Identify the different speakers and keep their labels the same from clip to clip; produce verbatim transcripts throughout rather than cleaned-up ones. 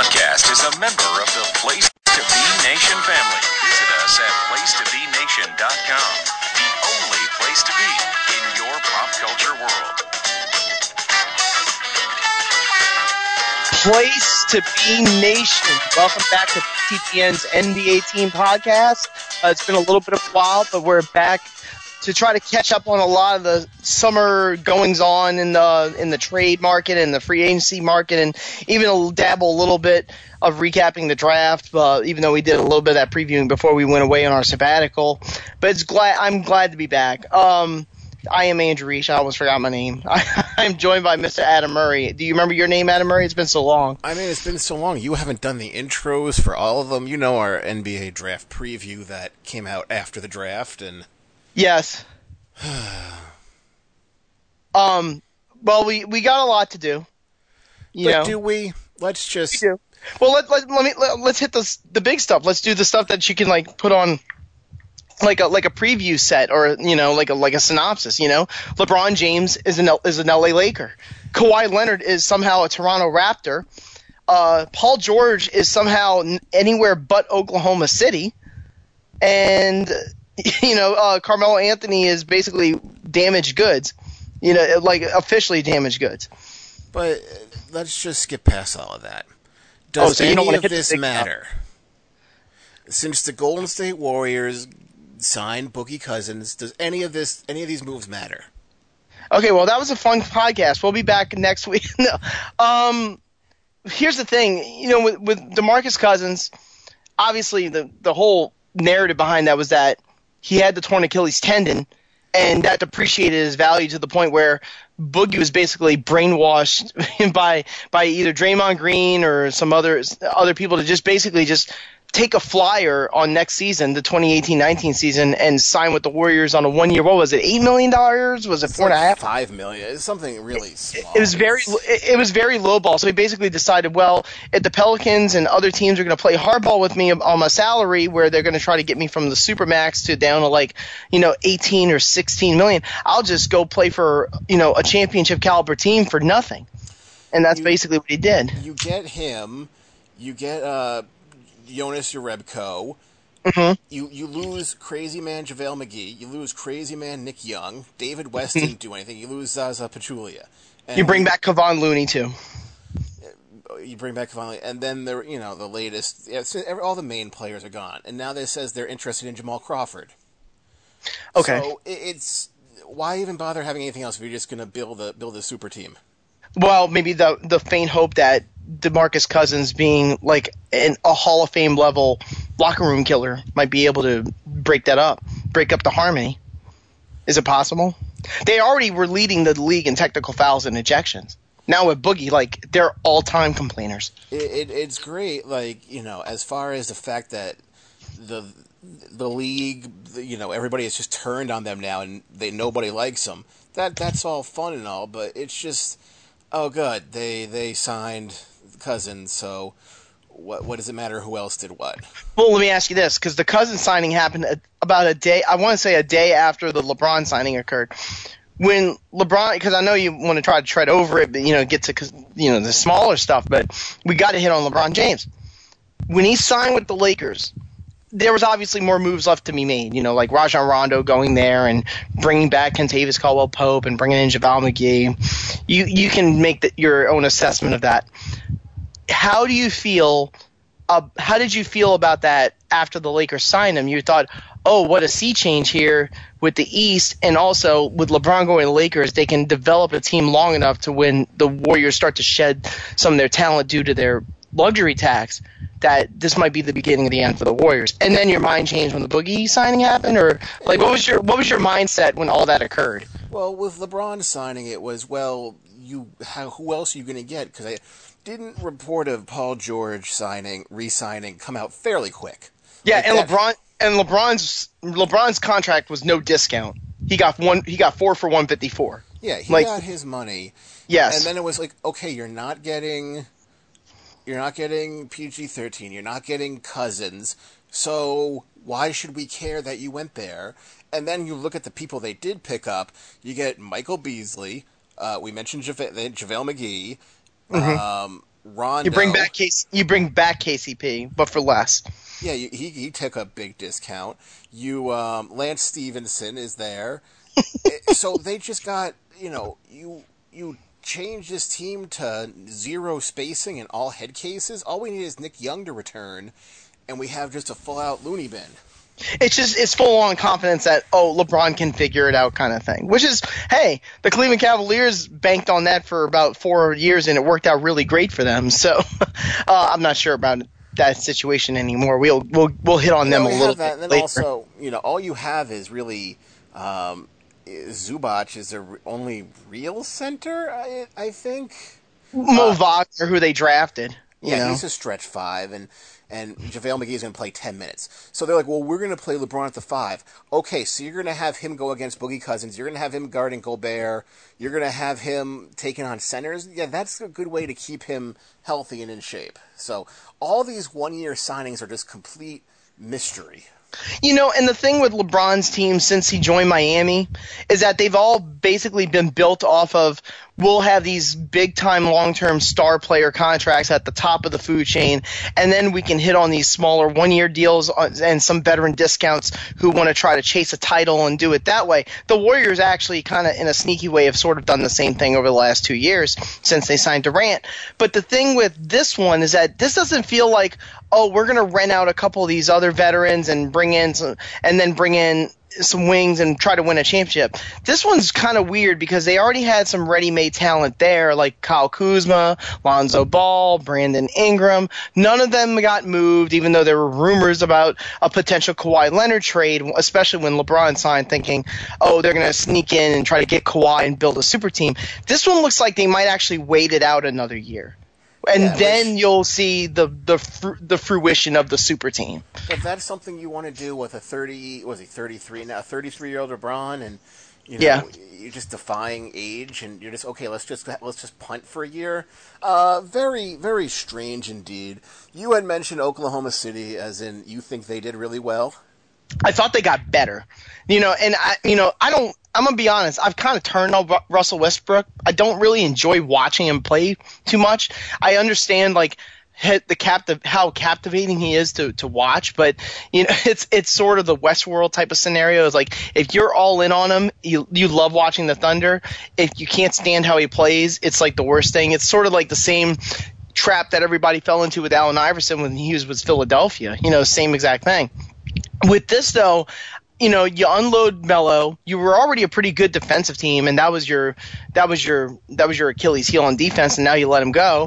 Speaker 1: podcast is a member of the Place to Be Nation family. Visit us at place to be nation dot com, the only place to be in your pop culture world.
Speaker 2: Place to Be Nation. Welcome back to T P N's N B A Team Podcast. Uh, it's been a little bit of a while, but we're back to try to catch up on a lot of the summer goings on in the in the trade market and the free agency market, and even dabble a little bit of recapping the draft. Uh, even though we did a little bit of that previewing before we went away on our sabbatical, but it's glad I'm glad to be back. Um, I am Andrew Reich. I almost forgot my name. I, I'm joined by Mister Adam Murray. Do you remember your name, Adam Murray? It's been so long.
Speaker 3: I mean, it's been so long. You haven't done the intros for all of them. You know our N B A draft preview that came out after the draft, and
Speaker 2: yes. um. Well, we, we got a lot to do. You
Speaker 3: but
Speaker 2: know.
Speaker 3: do we? Let's just.
Speaker 2: We do. Well, let let let me let, let's hit the the big stuff. Let's do the stuff that you can like put on. Like a like a preview set, or you know, like a like a synopsis. You know, LeBron James is an L, is an L A Laker. Kawhi Leonard is somehow a Toronto Raptor. Uh, Paul George is somehow anywhere but Oklahoma City, and you know, uh, Carmelo Anthony is basically damaged goods. You know, like officially damaged goods.
Speaker 3: But let's just skip past all of that. Does
Speaker 2: oh, so you don't
Speaker 3: any
Speaker 2: want to
Speaker 3: of
Speaker 2: hit
Speaker 3: this matter? Since the Golden State Warriors signed Boogie Cousins, does any of this, any of these moves matter?
Speaker 2: Okay, well, that was a fun podcast. We'll be back next week. no. Um, here's the thing, you know, with, with DeMarcus Cousins, obviously the the whole narrative behind that was that he had the torn Achilles tendon, and that depreciated his value to the point where Boogie was basically brainwashed by by either Draymond Green or some other other people to just basically just take a flyer on next season, the twenty eighteen nineteen season, and sign with the Warriors on a one year. What was it? Eight million dollars? Was it
Speaker 3: it's
Speaker 2: four
Speaker 3: like
Speaker 2: and a half?
Speaker 3: Five million. It's something really small.
Speaker 2: It, it was very. It, it was very low ball. So he basically decided, well, if the Pelicans and other teams are going to play hardball with me on my salary, where they're going to try to get me from the supermax to down to like, you know, eighteen or sixteen million, I'll just go play for, you know, a championship caliber team for nothing. And that's
Speaker 3: you,
Speaker 2: basically what he did.
Speaker 3: You get him. You get uh. Jonas Jerebko.
Speaker 2: Mm-hmm.
Speaker 3: You you lose crazy man JaVale McGee. You lose crazy man Nick Young. David West didn't do anything. You lose Zaza Pachulia. And
Speaker 2: you bring back Kevon Looney too.
Speaker 3: You bring back Kevon Looney, and then the you know the latest. Yeah, all the main players are gone, and now they says they're interested in Jamal Crawford.
Speaker 2: Okay.
Speaker 3: So it's why even bother having anything else if you're just going to build a build a super team?
Speaker 2: Well, maybe the the faint hope that DeMarcus Cousins being like an, a Hall of Fame level locker room killer might be able to break that up, break up the harmony. Is it possible? They already were leading the league in technical fouls and ejections. Now with Boogie, like, they're all-time complainers.
Speaker 3: It, it, it's great, like, you know, as far as the fact that the the league, you know, everybody has just turned on them now and they nobody likes them. That that's all fun and all, but it's just, oh, good, they they signed Cousins, so what what does it matter who else did what?
Speaker 2: Well, let me ask you this, because the Cousins signing happened about a day, I want to say a day after the LeBron signing occurred. When LeBron, because I know you want to try to tread over it, but, you know, get to, you know, the smaller stuff, but we got to hit on LeBron James. When he signed with the Lakers, there was obviously more moves left to be made, you know, like Rajon Rondo going there and bringing back Kentavious Caldwell-Pope and bringing in JaVale McGee. You you can make the, your own assessment of that. How do you feel? Uh, how did you feel about that after the Lakers signed him? You thought, oh, what a sea change here with the East, and also with LeBron going to the Lakers, they can develop a team long enough to when the Warriors start to shed some of their talent due to their luxury tax, that this might be the beginning of the end for the Warriors. And then your mind changed when the Boogie signing happened, or like what was your what was your mindset when all that occurred?
Speaker 3: Well, with LeBron signing, it was, well, you how, who else are you going to get? Because I didn't report of Paul George signing, re-signing come out fairly quick.
Speaker 2: Yeah,
Speaker 3: like
Speaker 2: and
Speaker 3: that,
Speaker 2: LeBron and LeBron's LeBron's contract was no discount. He got one. He got four for one fifty four.
Speaker 3: Yeah, he
Speaker 2: like,
Speaker 3: got his money.
Speaker 2: Yes,
Speaker 3: and then it was like, okay, you're not getting, you're not getting P G thirteen. You're not getting Cousins. So why should we care that you went there? And then you look at the people they did pick up. You get Michael Beasley. Uh, we mentioned Java- JaVale McGee.
Speaker 2: Mm-hmm.
Speaker 3: Um, Rondo.
Speaker 2: You bring back K C, you bring back K C P, but for less.
Speaker 3: Yeah, you, he he took a big discount. You um, Lance Stevenson is there, so they just got you know you you change this team to zero spacing and all head cases. All we need is Nick Young to return, and we have just a full out loony bin.
Speaker 2: It's just it's full on confidence that oh LeBron can figure it out kind of thing. Which is hey the Cleveland Cavaliers banked on that for about four years and it worked out really great for them. So uh, I'm not sure about that situation anymore. We'll we'll we'll hit on
Speaker 3: you
Speaker 2: them
Speaker 3: know,
Speaker 2: a
Speaker 3: we
Speaker 2: little
Speaker 3: have that,
Speaker 2: bit
Speaker 3: and then
Speaker 2: later.
Speaker 3: also you know all you have is really um, Zubac is their only real center. I I think
Speaker 2: Mo
Speaker 3: uh,
Speaker 2: Wagner, who they drafted. You
Speaker 3: yeah,
Speaker 2: know?
Speaker 3: he's a stretch five, and and JaVale McGee is going to play ten minutes. So they're like, well, we're going to play LeBron at the five. Okay, so you're going to have him go against Boogie Cousins. You're going to have him guarding Gobert. You're going to have him taking on centers. Yeah, that's a good way to keep him healthy and in shape. So all these one-year signings are just complete mystery.
Speaker 2: You know, and the thing with LeBron's team since he joined Miami is that they've all basically been built off of we'll have these big-time long-term star player contracts at the top of the food chain, and then we can hit on these smaller one-year deals and some veteran discounts who want to try to chase a title and do it that way. The Warriors actually kind of in a sneaky way have sort of done the same thing over the last two years since they signed Durant. But the thing with this one is that this doesn't feel like, oh, we're going to rent out a couple of these other veterans and bring in some, and then bring in some wings and try to win a championship. This one's kind of weird because they already had some ready-made talent there, like Kyle Kuzma, Lonzo Ball, Brandon Ingram. None of them got moved, even though there were rumors about a potential Kawhi Leonard trade, especially when LeBron signed, thinking, oh, they're going to sneak in and try to get Kawhi and build a super team. This one looks like they might actually wait it out another year. And
Speaker 3: yeah,
Speaker 2: then
Speaker 3: which,
Speaker 2: you'll see the the fru- the fruition of the super team.
Speaker 3: If that's something you want to do with a thirty, was he thirty-three now, thirty-three year old LeBron, and you know
Speaker 2: yeah.
Speaker 3: you're just defying age, and you're just okay. Let's just let's just punt for a year. Uh, very very strange indeed. You had mentioned Oklahoma City, as in you think they did really well.
Speaker 2: I thought they got better, you know, and I, you know, I don't. I'm gonna be honest. I've kind of turned on Russell Westbrook. I don't really enjoy watching him play too much. I understand like hit the captive how captivating he is to, to watch, but you know, it's it's sort of the Westworld type of scenario. It's like if you're all in on him, you you love watching the Thunder. If you can't stand how he plays, it's like the worst thing. It's sort of like the same trap that everybody fell into with Allen Iverson when he was with Philadelphia. You know, same exact thing. With this though, you know, you unload Melo. You were already a pretty good defensive team, and that was your that was your that was your Achilles heel on defense, and now you let him go.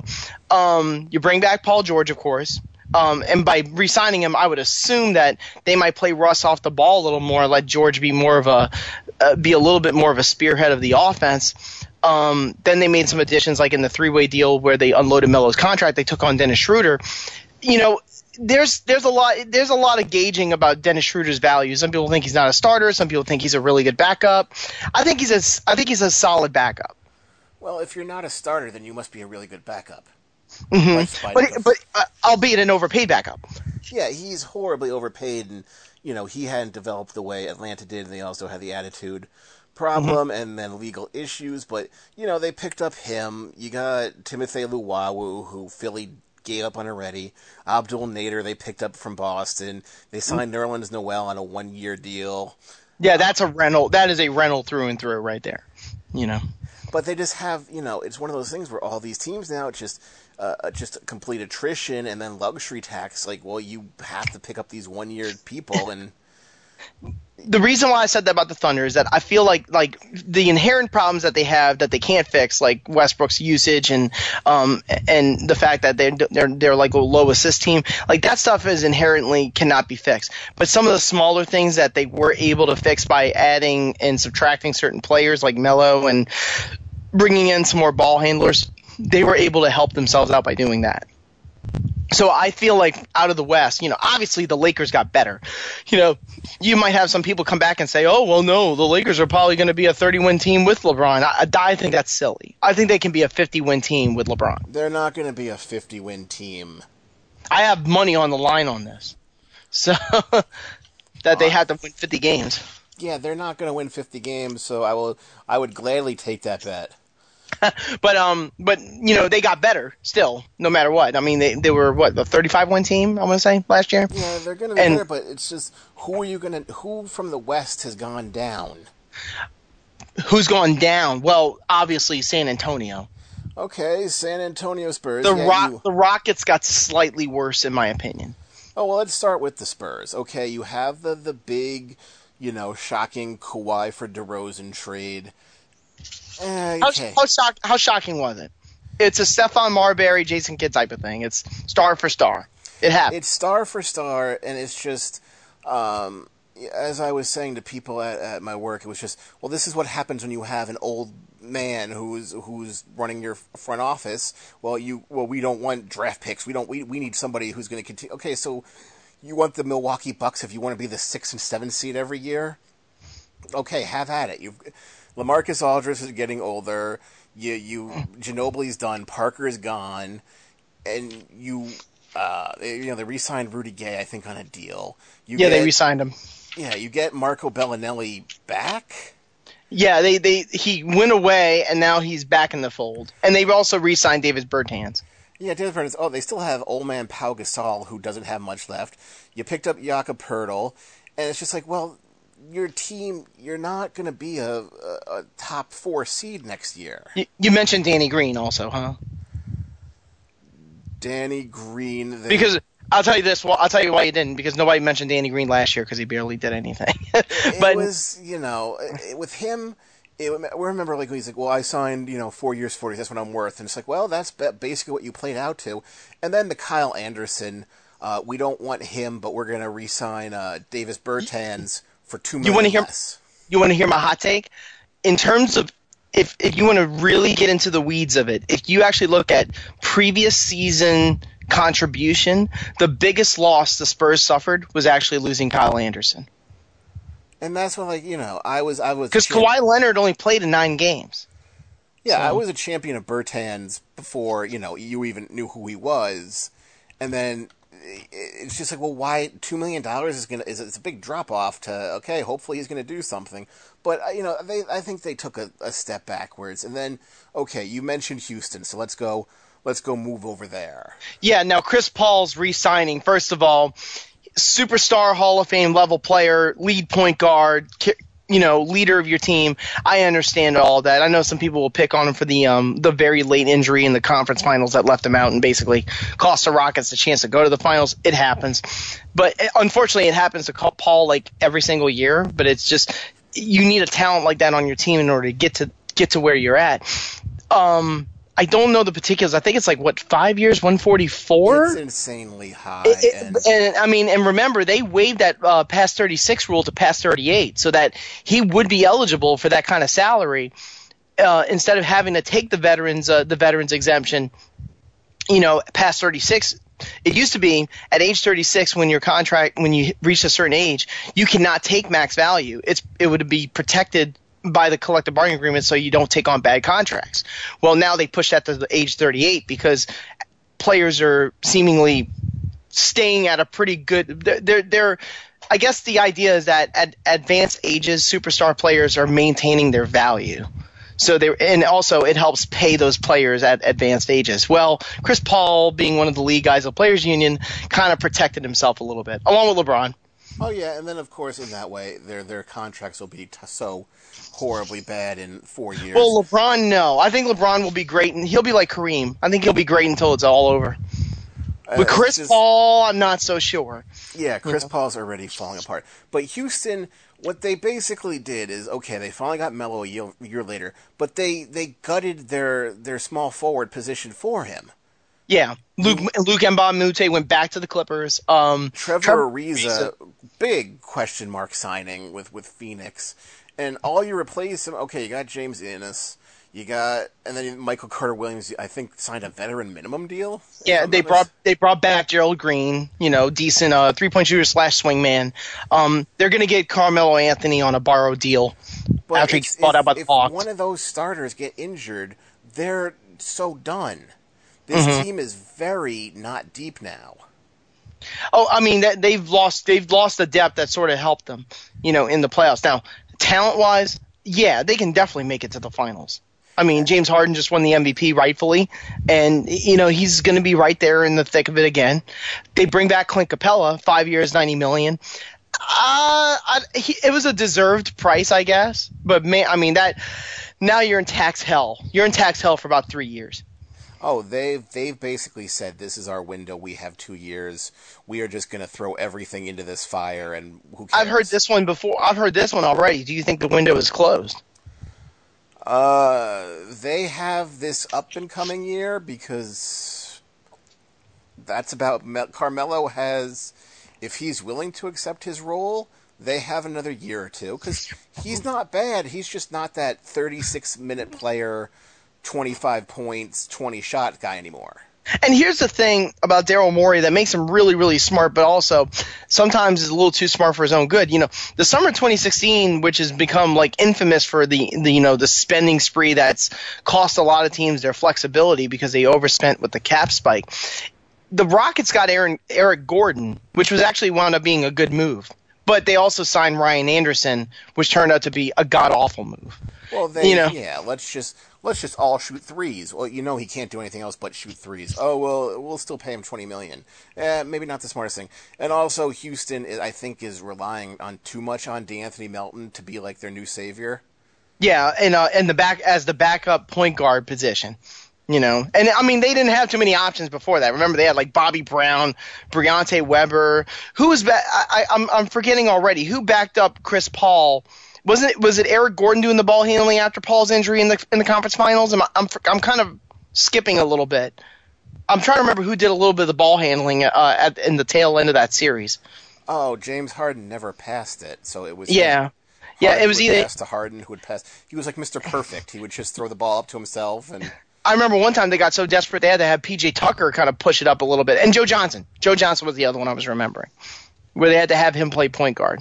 Speaker 2: Um, you bring back Paul George, of course, um, and by re-signing him, I would assume that they might play Russ off the ball a little more, let George be more of a uh, be a little bit more of a spearhead of the offense. Um, then they made some additions, like in the three-way deal where they unloaded Melo's contract. They took on Dennis Schroeder. You know. There's there's a lot there's a lot of gauging about Dennis Schroeder's value. Some people think he's not a starter. Some people think he's a really good backup. I think he's a I think he's a solid backup.
Speaker 3: Well, if you're not a starter, then you must be a really good backup.
Speaker 2: Mm-hmm. But but uh, albeit an overpaid backup.
Speaker 3: Yeah, he's horribly overpaid, and you know he hadn't developed the way Atlanta did, and they also had the attitude problem mm-hmm. and then legal issues. But you know they picked up him. You got Timothy Luwawu, who Philly gave up on already. Abdul Nader they picked up from Boston. They signed mm-hmm. Nerlens Noel on a one-year deal.
Speaker 2: Yeah, that's a rental. That is a rental through and through right there. You know.
Speaker 3: But they just have, you know, it's one of those things where all these teams now, it's just uh, just complete attrition and then luxury tax. Like, well, you have to pick up these one-year people and.
Speaker 2: The reason why I said that about the Thunder is that I feel like like the inherent problems that they have that they can't fix, like Westbrook's usage and um and the fact that they're they're they're like a low assist team, like that stuff is inherently cannot be fixed. But some of the smaller things that they were able to fix by adding and subtracting certain players like Melo and bringing in some more ball handlers, they were able to help themselves out by doing that. So I feel like out of the West, you know, obviously the Lakers got better. You know, you might have some people come back and say, oh, well, no, the Lakers are probably going to be a thirty-win team with LeBron. I, I think that's silly. I think they can be a fifty-win team with LeBron.
Speaker 3: They're not going to be a fifty-win team.
Speaker 2: I have money on the line on this. So that they have to win fifty games.
Speaker 3: Yeah, they're not going to win fifty games, so I will. I would gladly take that bet.
Speaker 2: but um, but you know they got better still, no matter what. I mean, they they were what the thirty-five win team I want to say last year.
Speaker 3: Yeah, they're going to be
Speaker 2: And-
Speaker 3: there, but it's just who are you going to who from the West has gone down?
Speaker 2: Who's gone down? Well, obviously San Antonio.
Speaker 3: Okay, San Antonio Spurs.
Speaker 2: The
Speaker 3: yeah,
Speaker 2: Rock,
Speaker 3: you-
Speaker 2: the Rockets got slightly worse in my opinion.
Speaker 3: Oh, well, let's start with the Spurs. Okay, you have the the big, you know, shocking Kawhi for DeRozan trade. Eh,
Speaker 2: How,
Speaker 3: okay.
Speaker 2: how, shock, how shocking was it? It's a Stephon Marbury, Jason Kidd type of thing. It's star for star. It happened.
Speaker 3: It's star for star, and it's just, um, as I was saying to people at, at my work, it was just, well, this is what happens when you have an old man who's who's running your front office. Well, you well, we don't want draft picks. We don't. We we need somebody who's going to continue. Okay, so you want the Milwaukee Bucks if you want to be the sixth and seventh seed every year? Okay, have at it. You've LaMarcus Aldridge is getting older. You you Ginobili's done. Parker's gone, and you. Uh, they, you know, they re-signed Rudy Gay, I think, on a deal. You
Speaker 2: yeah,
Speaker 3: get,
Speaker 2: they re-signed him.
Speaker 3: Yeah, you get Marco Bellinelli back.
Speaker 2: Yeah, they, they he went away and now he's back in the fold. And they've also re-signed David Bertans.
Speaker 3: Yeah, David Bertans. Oh, they still have old man Pau Gasol, who doesn't have much left. You picked up Jakob Poeltl, and it's just like, well, your team, you're not going to be a, a, a top four seed next year.
Speaker 2: You, you mentioned Danny Green also, huh?
Speaker 3: Danny Green. They,
Speaker 2: Because I'll tell you this. Well, I'll tell you why you didn't. Because nobody mentioned Danny Green last year because he barely did anything.
Speaker 3: it
Speaker 2: but
Speaker 3: was, you know, it, with him, it, we remember like he's like, well, I signed, you know, four years, forty. That's what I'm worth, and it's like, well, that's basically what you played out to. And then the Kyle Anderson, uh, we don't want him, but we're going to re-sign uh, Davis Bertans for two million
Speaker 2: you want to hear?
Speaker 3: less.
Speaker 2: You want to hear my hot take? In terms of if if you want to really get into the weeds of it, if you actually look at previous season contribution, the biggest loss the Spurs suffered was actually losing Kyle Anderson.
Speaker 3: And that's when, like, you know, I was, I was
Speaker 2: Because Kawhi Leonard only played in nine games.
Speaker 3: Yeah,
Speaker 2: So-
Speaker 3: I was a champion of Bertans before, you know, you even knew who he was, and then it's just like, well, why two million dollars is gonna is it's a big drop off to okay, hopefully he's gonna do something, but uh, you know, they I think they took a, a step backwards, and then okay, you mentioned Houston, so let's go let's go move over there.
Speaker 2: Yeah, now Chris Paul's re-signing. First of all, superstar Hall of Fame level player, lead point guard, ki- you know, leader of your team. I understand all that. I know some people will pick on him for the um the very late injury in the conference finals that left him out and basically cost the Rockets the chance to go to the finals. It happens. But uh, unfortunately, it happens to Paul like every single year, but it's just you need a talent like that on your team in order to get to get to where you're at. Um I don't know the particulars. I think it's like what five years, one forty-four.
Speaker 3: It's insanely high,
Speaker 2: It- it-
Speaker 3: and
Speaker 2: and I mean, and remember, they waived that uh, past thirty-six rule to past thirty-eight, so that he would be eligible for that kind of salary uh, instead of having to take the veterans uh, the veterans exemption. You know, past thirty-six. It used to be at age thirty-six when your contract when you reach a certain age, you cannot take max value. It's it would be protected by the collective bargaining agreement so you don't take on bad contracts. Well, now they push that to the age thirty-eight because players are seemingly staying at a pretty good they're they're, they're I guess the idea is that at advanced ages superstar players are maintaining their value. So they and also it helps pay those players at advanced ages. Well, Chris Paul, being one of the league guys of the Players Union, kind of protected himself a little bit, along with LeBron.
Speaker 3: oh yeah, and then of course in that way their their contracts will be t- so horribly bad in four years.
Speaker 2: Well, LeBron, no. I think LeBron will be great, and he'll be like Kareem. I think he'll be great until it's all over.
Speaker 3: Uh,
Speaker 2: With Chris
Speaker 3: it's just-
Speaker 2: Paul, I'm not so sure.
Speaker 3: Yeah, Chris Paul's already falling apart. But Houston, what they basically did is, okay, they finally got Melo a year, year later, but they, they gutted their, their small forward position for him.
Speaker 2: Yeah, Luke Luke Mbamute went back to the Clippers. Um,
Speaker 3: Trevor Ariza, big question mark signing with, with Phoenix. And all you replace him, okay, you got James Ennis, you got, and then Michael Carter-Williams, I think, signed a veteran minimum deal.
Speaker 2: Yeah, they brought they brought back Gerald Green, you know, decent uh, three point shooter slash swingman. Um, they're going to get Carmelo Anthony on a borrowed deal
Speaker 3: But
Speaker 2: after he
Speaker 3: it's-
Speaker 2: gets bought
Speaker 3: if-
Speaker 2: out by the
Speaker 3: if
Speaker 2: Hawks.
Speaker 3: one of those starters get injured, they're so done. This
Speaker 2: Mm-hmm.
Speaker 3: team is very not deep now.
Speaker 2: Oh, I mean, that they've lost they've lost the depth that sort of helped them, you know, in the playoffs. Now, talent wise, yeah, they can definitely make it to the finals. I mean, James Harden just won the M V P rightfully, and you know he's going to be right there in the thick of it again. They bring back Clint Capella, five years, ninety million. Uh, I, he, it was a deserved price, I guess. But man, I mean that. Now you're in tax hell. You're in tax hell for about three years.
Speaker 3: Oh, they've they've basically said this is our window. We have two years. We are just going to throw everything into this fire, and who cares?
Speaker 2: I've heard this one before. I've heard this one already. Do you think the window is closed?
Speaker 3: Uh, they have this up and coming year because that's about Carmelo has. If he's willing to accept his role, they have another year or two because he's not bad. He's just not that thirty-six minute player, twenty-five points, twenty shot guy anymore.
Speaker 2: And here's the thing about Daryl Morey that makes him really, really smart, but also sometimes is a little too smart for his own good. You know, the summer twenty sixteen, which has become like infamous for the, the you know the spending spree that's cost a lot of teams their flexibility because they overspent with the cap spike. The Rockets got Aaron, Eric Gordon, which was actually wound up being a good move. But they also signed Ryan Anderson, which turned out to be a god-awful move.
Speaker 3: Well, they,
Speaker 2: you know?
Speaker 3: yeah, let's just let's just all shoot threes. Well, you know he can't do anything else but shoot threes. Oh, well, we'll still pay him twenty million dollars. Eh, maybe not the smartest thing. And also, Houston, I think, is relying on too much on DeAnthony Melton to be like their new savior.
Speaker 2: Yeah, and uh, and the back as the backup point guard position. You know, and I mean, they didn't have too many options before that. Remember, they had like Bobby Brown, Briante Weber. Who was ba- I, I, I'm I'm forgetting already. Who backed up Chris Paul? Wasn't it was it Eric Gordon doing the ball handling after Paul's injury in the in the conference finals? I'm I'm I'm kind of skipping a little bit. I'm trying to remember who did a little bit of the ball handling uh, at in the tail end of that series.
Speaker 3: Oh, James Harden never passed it, so it was
Speaker 2: yeah.
Speaker 3: Harden
Speaker 2: yeah, it was
Speaker 3: would
Speaker 2: either
Speaker 3: pass to Harden who would pass. He was like Mister Perfect. He would just throw the ball up to himself and.
Speaker 2: I remember one time they got so desperate they had to have P J Tucker kind of push it up a little bit. And Joe Johnson. Joe Johnson was the other one I was remembering, where they had to have him play point guard.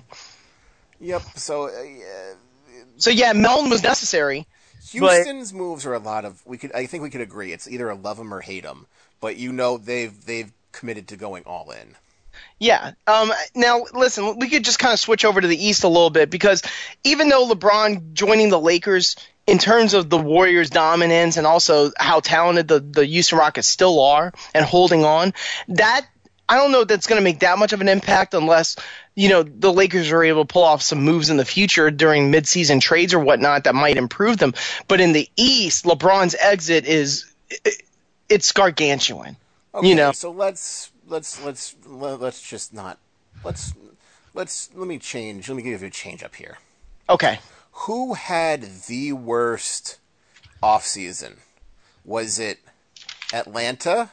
Speaker 3: Yep, so... Uh, yeah.
Speaker 2: So, yeah, Melton was necessary.
Speaker 3: Houston's but, moves are a lot of... we could. I think we could agree. It's either love them or hate them. But you know they've they've committed to going all in.
Speaker 2: Yeah. Um, now, listen, we could just kind of switch over to the East a little bit because even though LeBron joining the Lakers – in terms of the Warriors' dominance and also how talented the, the Houston Rockets still are and holding on, that I don't know if that's going to make that much of an impact unless, you know, the Lakers are able to pull off some moves in the future during midseason trades or whatnot that might improve them. But in the East, LeBron's exit is it's gargantuan.
Speaker 3: Okay,
Speaker 2: you know,
Speaker 3: so let's let's let's let's just not let's let's let me change. Let me give you a change up here.
Speaker 2: Okay.
Speaker 3: Who had the worst offseason? Was it Atlanta?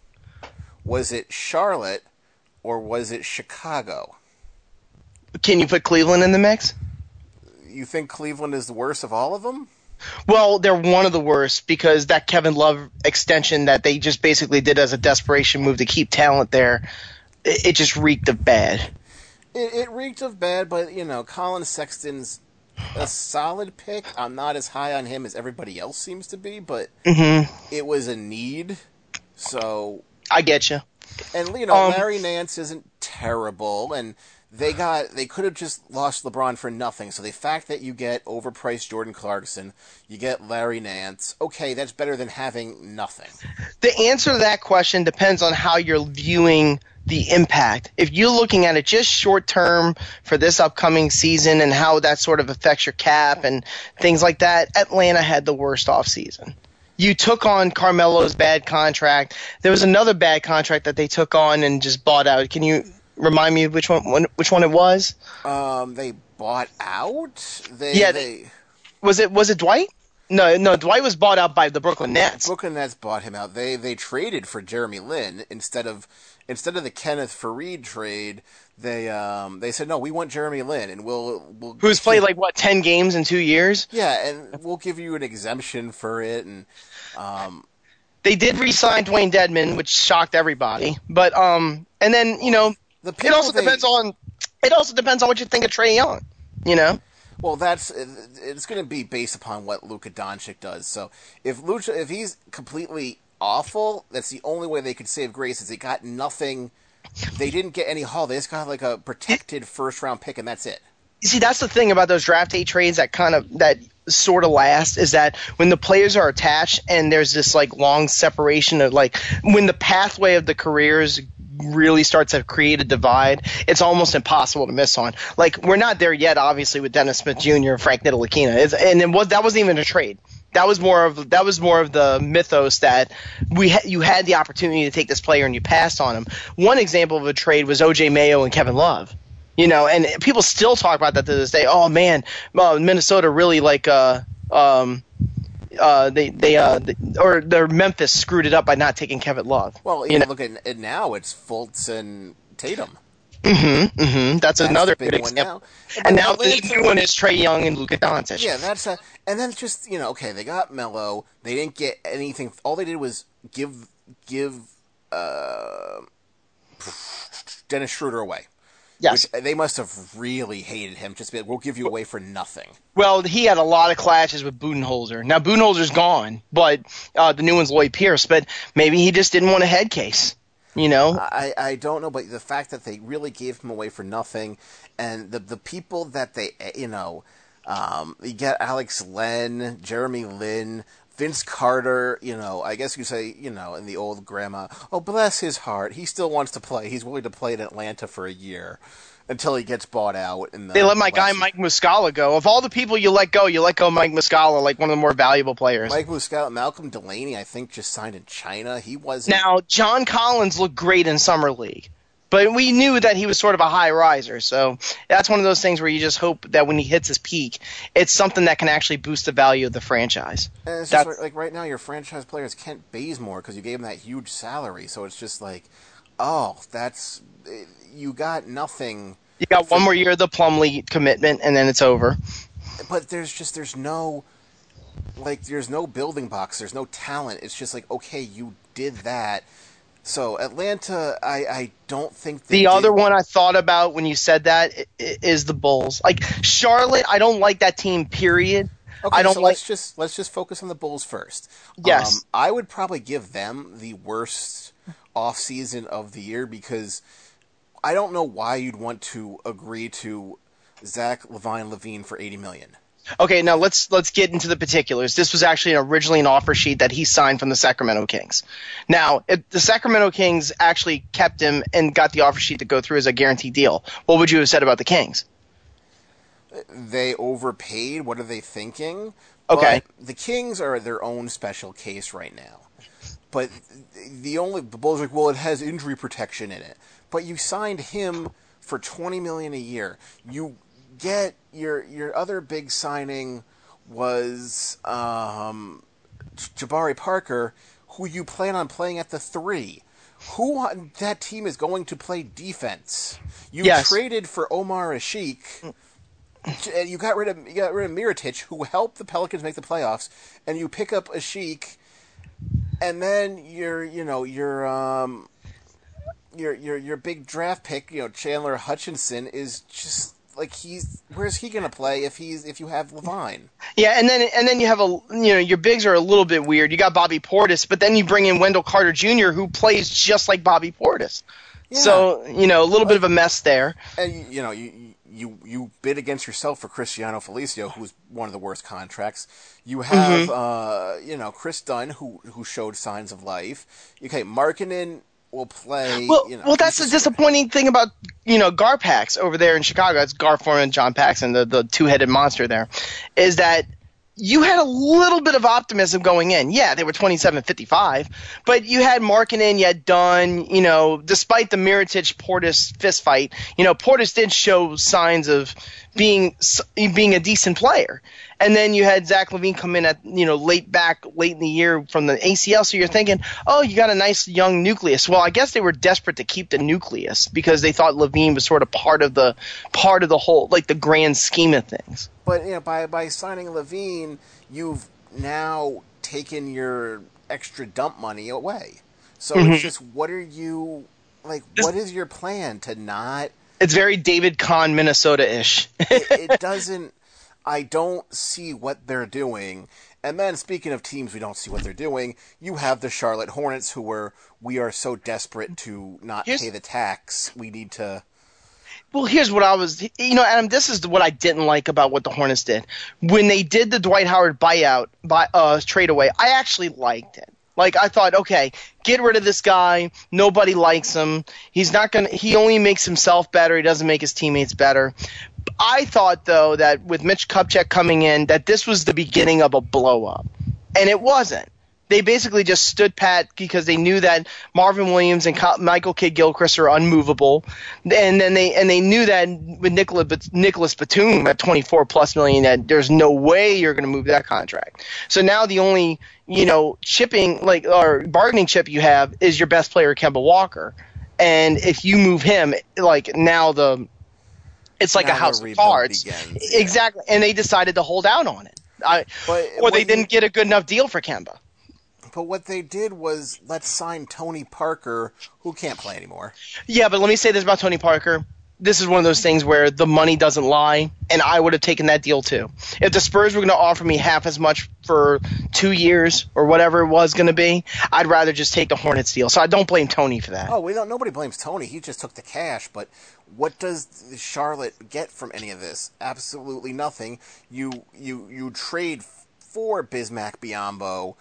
Speaker 3: Was it Charlotte? Or was it Chicago?
Speaker 2: Can you put Cleveland in the mix?
Speaker 3: You think Cleveland is the worst of all of them?
Speaker 2: Well, they're one of the worst because that Kevin Love extension that they just basically did as a desperation move to keep talent there, it, it just reeked of bad.
Speaker 3: It, it reeked of bad, but, you know, Colin Sexton's a solid pick. I'm not as high on him as everybody else seems to be, but
Speaker 2: mm-hmm.
Speaker 3: it was a need. So
Speaker 2: I get you.
Speaker 3: And you know,
Speaker 2: um,
Speaker 3: Larry Nance isn't terrible, and they got they could have just lost LeBron for nothing. So the fact that you get overpriced Jordan Clarkson, you get Larry Nance, okay, that's better than having nothing.
Speaker 2: The answer to that question depends on how you're viewing the impact. If you're looking at it just short term for this upcoming season and how that sort of affects your cap and things like that, Atlanta had the worst offseason. You took on Carmelo's bad contract. There was another bad contract that they took on and just bought out. Can you remind me which one which one it was?
Speaker 3: Um, they bought out? They,
Speaker 2: yeah.
Speaker 3: They,
Speaker 2: was it was it Dwight? No, no. Dwight was bought out by the Brooklyn Nets.
Speaker 3: Brooklyn Nets bought him out. They they traded for Jeremy Lin instead of instead of the Kenneth Faried trade. They um they said no, we want Jeremy Lin, and we'll we'll
Speaker 2: who's played like what ten games in two years.
Speaker 3: Yeah, and we'll give you an exemption for it, and um
Speaker 2: they did re-sign Dwayne Dedman, which shocked everybody. But um and then you know
Speaker 3: the
Speaker 2: it also
Speaker 3: they,
Speaker 2: depends on it also depends on what you think of Trae Young. You know.
Speaker 3: Well, that's it's going to be based upon what Luka Doncic does. So if Luka, if he's completely awful, that's the only way they could save grace. Is they got nothing. They didn't get any haul. They just got like a protected first round pick, and that's it.
Speaker 2: You see, that's the thing about those draft day trades that kind of that sort of last is that when the players are attached and there's this like long separation of like when the pathway of the careers really starts to create a divide, it's almost impossible to miss on. Like we're not there yet, obviously, with Dennis Smith Junior and Frank Ntilikina, it's, and it was that wasn't even a trade. That was more of that was more of the mythos that we ha- you had the opportunity to take this player and you passed on him. One example of a trade was O J Mayo and Kevin Love. You know, and people still talk about that to this day. Oh man, uh, Minnesota really like uh um uh they they uh they, or their Memphis screwed it up by not taking Kevin Love.
Speaker 3: Well,
Speaker 2: you
Speaker 3: you
Speaker 2: know?
Speaker 3: look at it now. It's Fultz and Tatum.
Speaker 2: Mm-hmm, mm-hmm. That's,
Speaker 3: That's
Speaker 2: another
Speaker 3: the big
Speaker 2: good
Speaker 3: one
Speaker 2: example.
Speaker 3: now.
Speaker 2: And now
Speaker 3: Atlanta-
Speaker 2: the new one is Trae Young and Luka Doncic.
Speaker 3: Yeah, that's a, and then it's just, you know, okay, they got Melo. They didn't get anything. All they did was give give uh, Dennis Schroeder away.
Speaker 2: Yes.
Speaker 3: Which they must have really hated him. Just be like, we'll give you away for nothing.
Speaker 2: Well, he had a lot of clashes with Budenholzer. Now Budenholzer's gone, but uh, the new one's Lloyd Pierce. But maybe he just didn't want a head case. You know,
Speaker 3: I, I don't know, but the fact that they really gave him away for nothing, and the the people that they, you know, um, you get Alex Len, Jeremy Lin, Vince Carter, you know, I guess you say, you know, in the old grandma, oh, bless his heart, he still wants to play. He's willing to play in Atlanta for a year until he gets bought out. In the
Speaker 2: they let my
Speaker 3: last
Speaker 2: guy
Speaker 3: year.
Speaker 2: Mike Muscala go. Of all the people you let go, you let go Mike Muscala, like one of the more valuable players.
Speaker 3: Mike Muscala, Malcolm Delaney, I think, just signed in China. He wasn't.
Speaker 2: Now, John Collins looked great in Summer League, but we knew that he was sort of a high riser. So that's one of those things where you just hope that when he hits his peak, it's something that can actually boost the value of the franchise.
Speaker 3: And it's just like, like right now, your franchise player is Kent Bazemore because you gave him that huge salary. So it's just like, oh, that's you got nothing.
Speaker 2: You got one more year of the Plumlee commitment, and then it's over.
Speaker 3: But there's just there's no like there's no building blocks. There's no talent. It's just like, okay, you did that. So Atlanta, I, I don't think they
Speaker 2: the
Speaker 3: did.
Speaker 2: other one I thought about when you said that i- i- is the Bulls. Like Charlotte, I don't like that team. Period.
Speaker 3: Okay,
Speaker 2: I don't
Speaker 3: so
Speaker 2: like.
Speaker 3: let's just let's just focus on the Bulls first.
Speaker 2: Yes.
Speaker 3: um, I would probably give them the worst off season of the year because I don't know why you'd want to agree to Zach Levine Levine for eighty million.
Speaker 2: Okay, now let's let's get into the particulars. This was actually originally an offer sheet that he signed from the Sacramento Kings. Now, if the Sacramento Kings actually kept him and got the offer sheet to go through as a guaranteed deal, what would you have said about the Kings?
Speaker 3: They overpaid. What are they thinking?
Speaker 2: Okay.
Speaker 3: But the Kings are their own special case right now. But the only the Bulls are like, well, it has injury protection in it. But you signed him for twenty million dollars a year. You get your your other big signing was um, Jabari Parker, who you plan on playing at the three. Who on that team is going to play defense? You
Speaker 2: Yes.
Speaker 3: traded for Omar Ashik. And you got rid of you got rid of Mirotic, who helped the Pelicans make the playoffs, and you pick up Ashik, and then your you know your um your your your big draft pick, you know Chandler Hutchinson is just like he's where's he gonna play if he's if you have Levine?
Speaker 2: Yeah, and then and then you have a you know your bigs are a little bit weird. You got Bobby Portis, but then you bring in Wendell Carter Junior, who plays just like Bobby Portis.
Speaker 3: Yeah.
Speaker 2: So you know a little bit of a mess there.
Speaker 3: And you, you know you. You you bid against yourself for Cristiano Felicio, who's one of the worst contracts. You have
Speaker 2: Mm-hmm.
Speaker 3: uh, you know Chris Dunn, who who showed signs of life. Okay, Markkanen will play.
Speaker 2: Well,
Speaker 3: you know,
Speaker 2: well, that's
Speaker 3: he's
Speaker 2: the
Speaker 3: just-
Speaker 2: disappointing thing about you know Garpax over there in Chicago. That's Garforman and John Paxson, the the two headed monster there, is that you had a little bit of optimism going in. Yeah, they were twenty-seven fifty-five, but you had Markkanen, you had Dunn, you know, despite the Mirotic Portis fist fight, you know, Portis did show signs of being being a decent player. And then you had Zach Levine come in at, you know, late back, late in the year from the A C L. So you're thinking, oh, you got a nice young nucleus. Well, I guess they were desperate to keep the nucleus because they thought Levine was sort of part of the part of the whole, like the grand scheme of things.
Speaker 3: But you know, by by signing Levine, you've now taken your extra dump money away. So
Speaker 2: Mm-hmm.
Speaker 3: it's just, what are you like? What is your plan to not?
Speaker 2: It's very David Kahn, Minnesota-ish.
Speaker 3: it, it doesn't. I don't see what they're doing. And then, speaking of teams we don't see what they're doing, you have the Charlotte Hornets, who were we are so desperate to not
Speaker 2: Here's-
Speaker 3: pay the tax. We need to.
Speaker 2: Well, here's what I was, you know, Adam, this is what I didn't like about what the Hornets did. When they did the Dwight Howard buyout, buy, uh, trade away, I actually liked it. Like, I thought, okay, get rid of this guy. Nobody likes him. He's not going to, he only makes himself better. He doesn't make his teammates better. I thought, though, that with Mitch Kupchak coming in, that this was the beginning of a blow-up. And it wasn't. They basically just stood pat because they knew that Marvin Williams and Michael Kidd-Gilchrist are unmovable, and then they and they knew that with Nicholas Nicholas Batum at twenty-four plus million, that there's no way you're going to move that contract. So now the only you know chipping like or bargaining chip you have is your best player Kemba Walker, and if you move him, like now the it's like
Speaker 3: now
Speaker 2: a house of
Speaker 3: cards,
Speaker 2: begins, yeah. Exactly, and they decided to hold out on it, I, but, or they didn't get a good enough deal for Kemba.
Speaker 3: But what they did was let's sign Tony Parker, who can't play anymore.
Speaker 2: Yeah, but let me say this about Tony Parker. This is one of those things where the money doesn't lie, and I would have taken that deal too. If the Spurs were going to offer me half as much for two years or whatever it was going to be, I'd rather just take the Hornets deal. So I don't blame Tony for that.
Speaker 3: Oh, we don't. Nobody blames Tony. He just took the cash. But what does Charlotte get from any of this? Absolutely nothing. You you you trade for Bismack Biyombo.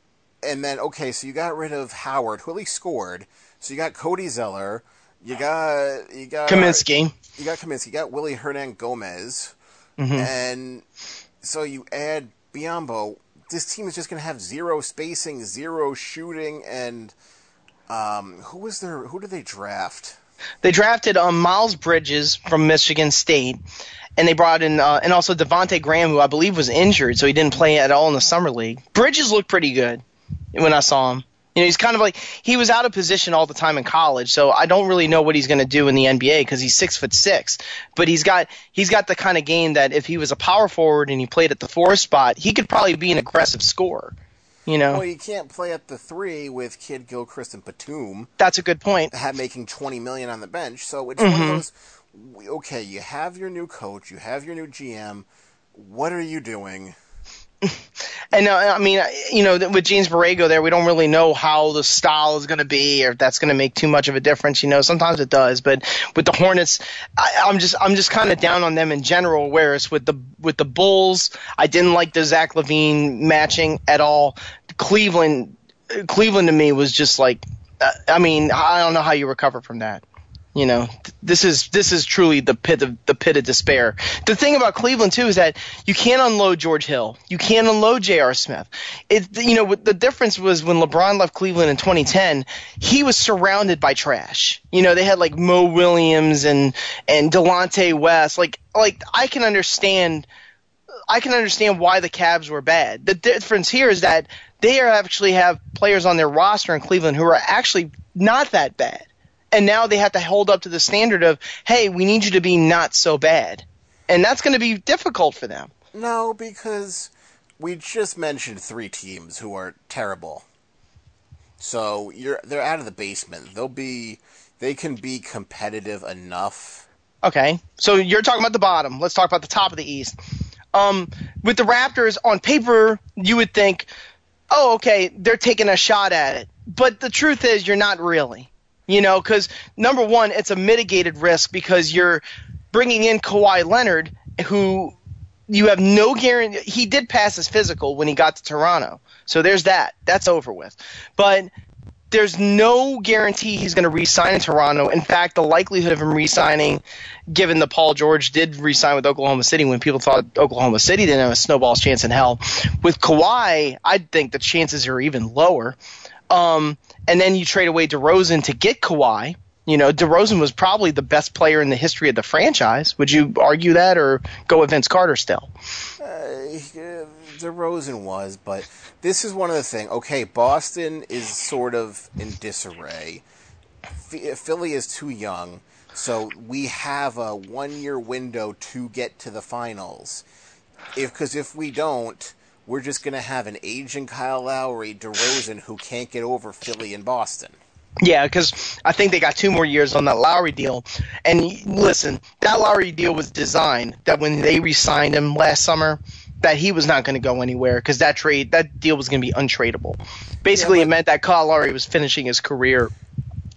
Speaker 3: And then, okay, so you got rid of Howard, who at least scored. So you got Cody Zeller. You got you got
Speaker 2: Kaminsky.
Speaker 3: You got Kaminsky. You got Willie Hernan Gomez.
Speaker 2: Mm-hmm.
Speaker 3: And so you add Biyombo. This team is just going to have zero spacing, zero shooting, and um, who was there? Who did they draft?
Speaker 2: They drafted um, Miles Bridges from Michigan State. And they brought in, uh, and also Devontae Graham, who I believe was injured, so he didn't play at all in the summer league. Bridges looked pretty good when I saw him. You know, he's kind of like he was out of position all the time in college, so I don't really know what he's going to do in the N B A because he's six foot six. But he's got he's got the kind of game that if he was a power forward and he played at the four spot, he could probably be an aggressive scorer. You know,
Speaker 3: well, you can't play at the three with Kidd-Gilchrist and Batum.
Speaker 2: That's a good point.
Speaker 3: Have making twenty million on the bench, so it's
Speaker 2: mm-hmm.
Speaker 3: one of those. Okay, you have your new coach, you have your new G M. What are you doing?
Speaker 2: And uh, I mean, you know, with James Borrego there, we don't really know how the style is going to be, or if that's going to make too much of a difference. You know, sometimes it does, but with the Hornets, I, I'm just, I'm just kind of down on them in general. Whereas with the with the Bulls, I didn't like the Zach LaVine matching at all. Cleveland, Cleveland to me was just like, uh, I mean, I don't know how you recover from that. You know, this is this is truly the pit of the pit of despair. The thing about Cleveland too is that you can't unload George Hill, you can't unload J R. Smith. It you know the difference was when LeBron left Cleveland in twenty ten, he was surrounded by trash. You know, they had like Mo Williams and and Delonte West. Like like I can understand, I can understand why the Cavs were bad. The difference here is that they are actually have players on their roster in Cleveland who are actually not that bad. And now they have to hold up to the standard of, hey, we need you to be not so bad. And that's going to be difficult for them.
Speaker 3: No, because we just mentioned three teams who are terrible. So you're they're out of the basement. They'll be they can be competitive enough.
Speaker 2: Okay. So you're talking about the bottom. Let's talk about the top of the East. Um, with the Raptors, on paper, you would think, oh, okay, they're taking a shot at it. But the truth is you're not really. You know, because, number one, it's a mitigated risk because you're bringing in Kawhi Leonard, who you have no guarantee – he did pass his physical when he got to Toronto. So there's that. That's over with. But there's no guarantee he's going to re-sign in Toronto. In fact, the likelihood of him re-signing, given that Paul George did re-sign with Oklahoma City when people thought Oklahoma City didn't have a snowball's chance in hell, with Kawhi, I think the chances are even lower. Um, and then you trade away DeRozan to get Kawhi. You know, DeRozan was probably the best player in the history of the franchise. Would you argue that or go with Vince Carter still?
Speaker 3: Uh, DeRozan was, but this is one of the things. Okay, Boston is sort of in disarray. Philly is too young, so we have a one-year window to get to the finals. If because if we don't, we're just going to have an aging Kyle Lowry, DeRozan, who can't get over Philly and Boston.
Speaker 2: Yeah, because I think they got two more years on that Lowry deal. And listen, that Lowry deal was designed that when they re-signed him last summer, that he was not going to go anywhere because that trade, that deal was going to be untradeable. Basically,
Speaker 3: yeah, but,
Speaker 2: it meant that Kyle Lowry was finishing his career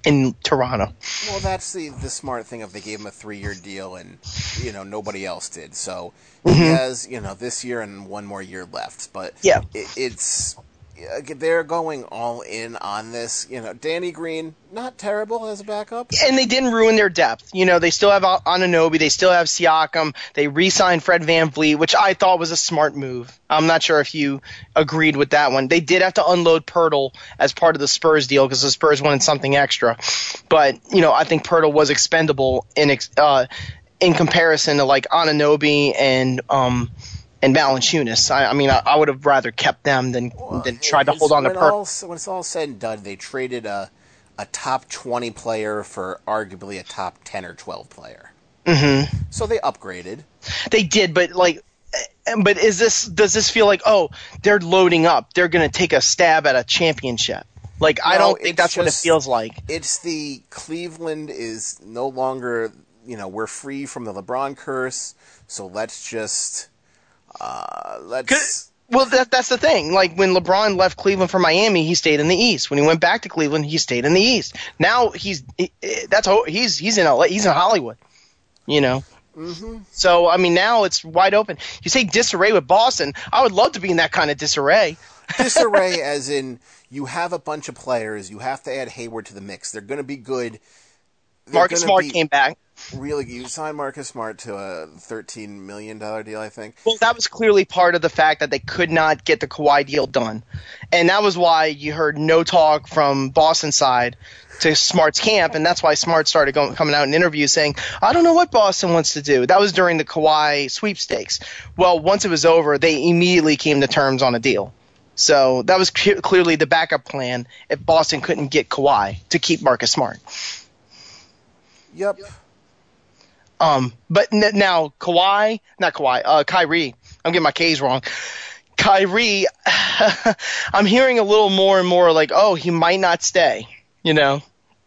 Speaker 2: in Toronto.
Speaker 3: Well, that's the, the smart thing if they gave him a three-year deal and, you know, nobody else did. So he
Speaker 2: Mm-hmm.
Speaker 3: has, you know, this year and one more year left. But
Speaker 2: Yeah.
Speaker 3: it, it's they're going all in on this. You know, Danny Green, not terrible as a backup.
Speaker 2: And they didn't ruin their depth. You know, they still have Anunoby, they still have Siakam, they re-signed Fred VanVleet, which I thought was a smart move. I'm not sure if you agreed with that one. They did have to unload Pirtle as part of the Spurs deal because the Spurs wanted something extra. But, you know, I think Pirtle was expendable in uh, in comparison to, like, Anunoby and um, and Valanciunas. I, I mean, I, I would have rather kept them than,
Speaker 3: Well,
Speaker 2: than tried to
Speaker 3: it's-
Speaker 2: hold on to
Speaker 3: when
Speaker 2: Pirtle.
Speaker 3: all- when it's all said and done, they traded a a top twenty player for arguably a top ten or twelve player.
Speaker 2: Mm-hmm.
Speaker 3: So they upgraded.
Speaker 2: They did, but like, but is this does this feel like, oh, they're loading up, they're gonna take a stab at a championship? Like, I
Speaker 3: No,
Speaker 2: don't think
Speaker 3: it's
Speaker 2: that's what it
Speaker 3: just-
Speaker 2: feels like.
Speaker 3: It's the Cleveland is no longer, you know, we're free from the LeBron curse, so let's just uh, let's.
Speaker 2: 'Cause- Well, that that's the thing. Like, when LeBron left Cleveland for Miami, he stayed in the East. When he went back to Cleveland, he stayed in the East. Now he's that's he's he's in L A, he's in Hollywood. You know.
Speaker 3: Mm-hmm.
Speaker 2: So I mean, now it's wide open. You say disarray with Boston. I would love to be in that kind of disarray.
Speaker 3: Disarray, as in you have a bunch of players, you have to add Hayward to the mix. They're going to be good. They're
Speaker 2: Marcus
Speaker 3: gonna
Speaker 2: Smart
Speaker 3: be
Speaker 2: came back.
Speaker 3: Really, you signed Marcus Smart to a thirteen million dollars deal, I think.
Speaker 2: Well, that was clearly part of the fact that they could not get the Kawhi deal done. And that was why you heard no talk from Boston side to Smart's camp, and that's why Smart started going, coming out in interviews saying, I don't know what Boston wants to do. That was during the Kawhi sweepstakes. Well, once it was over, they immediately came to terms on a deal. So that was c- clearly the backup plan if Boston couldn't get Kawhi to keep Marcus Smart.
Speaker 3: Yep.
Speaker 2: Um, but n- now Kawhi, not Kawhi, uh, Kyrie. I'm getting my K's wrong. Kyrie, I'm hearing a little more and more like, oh, he might not stay. You know?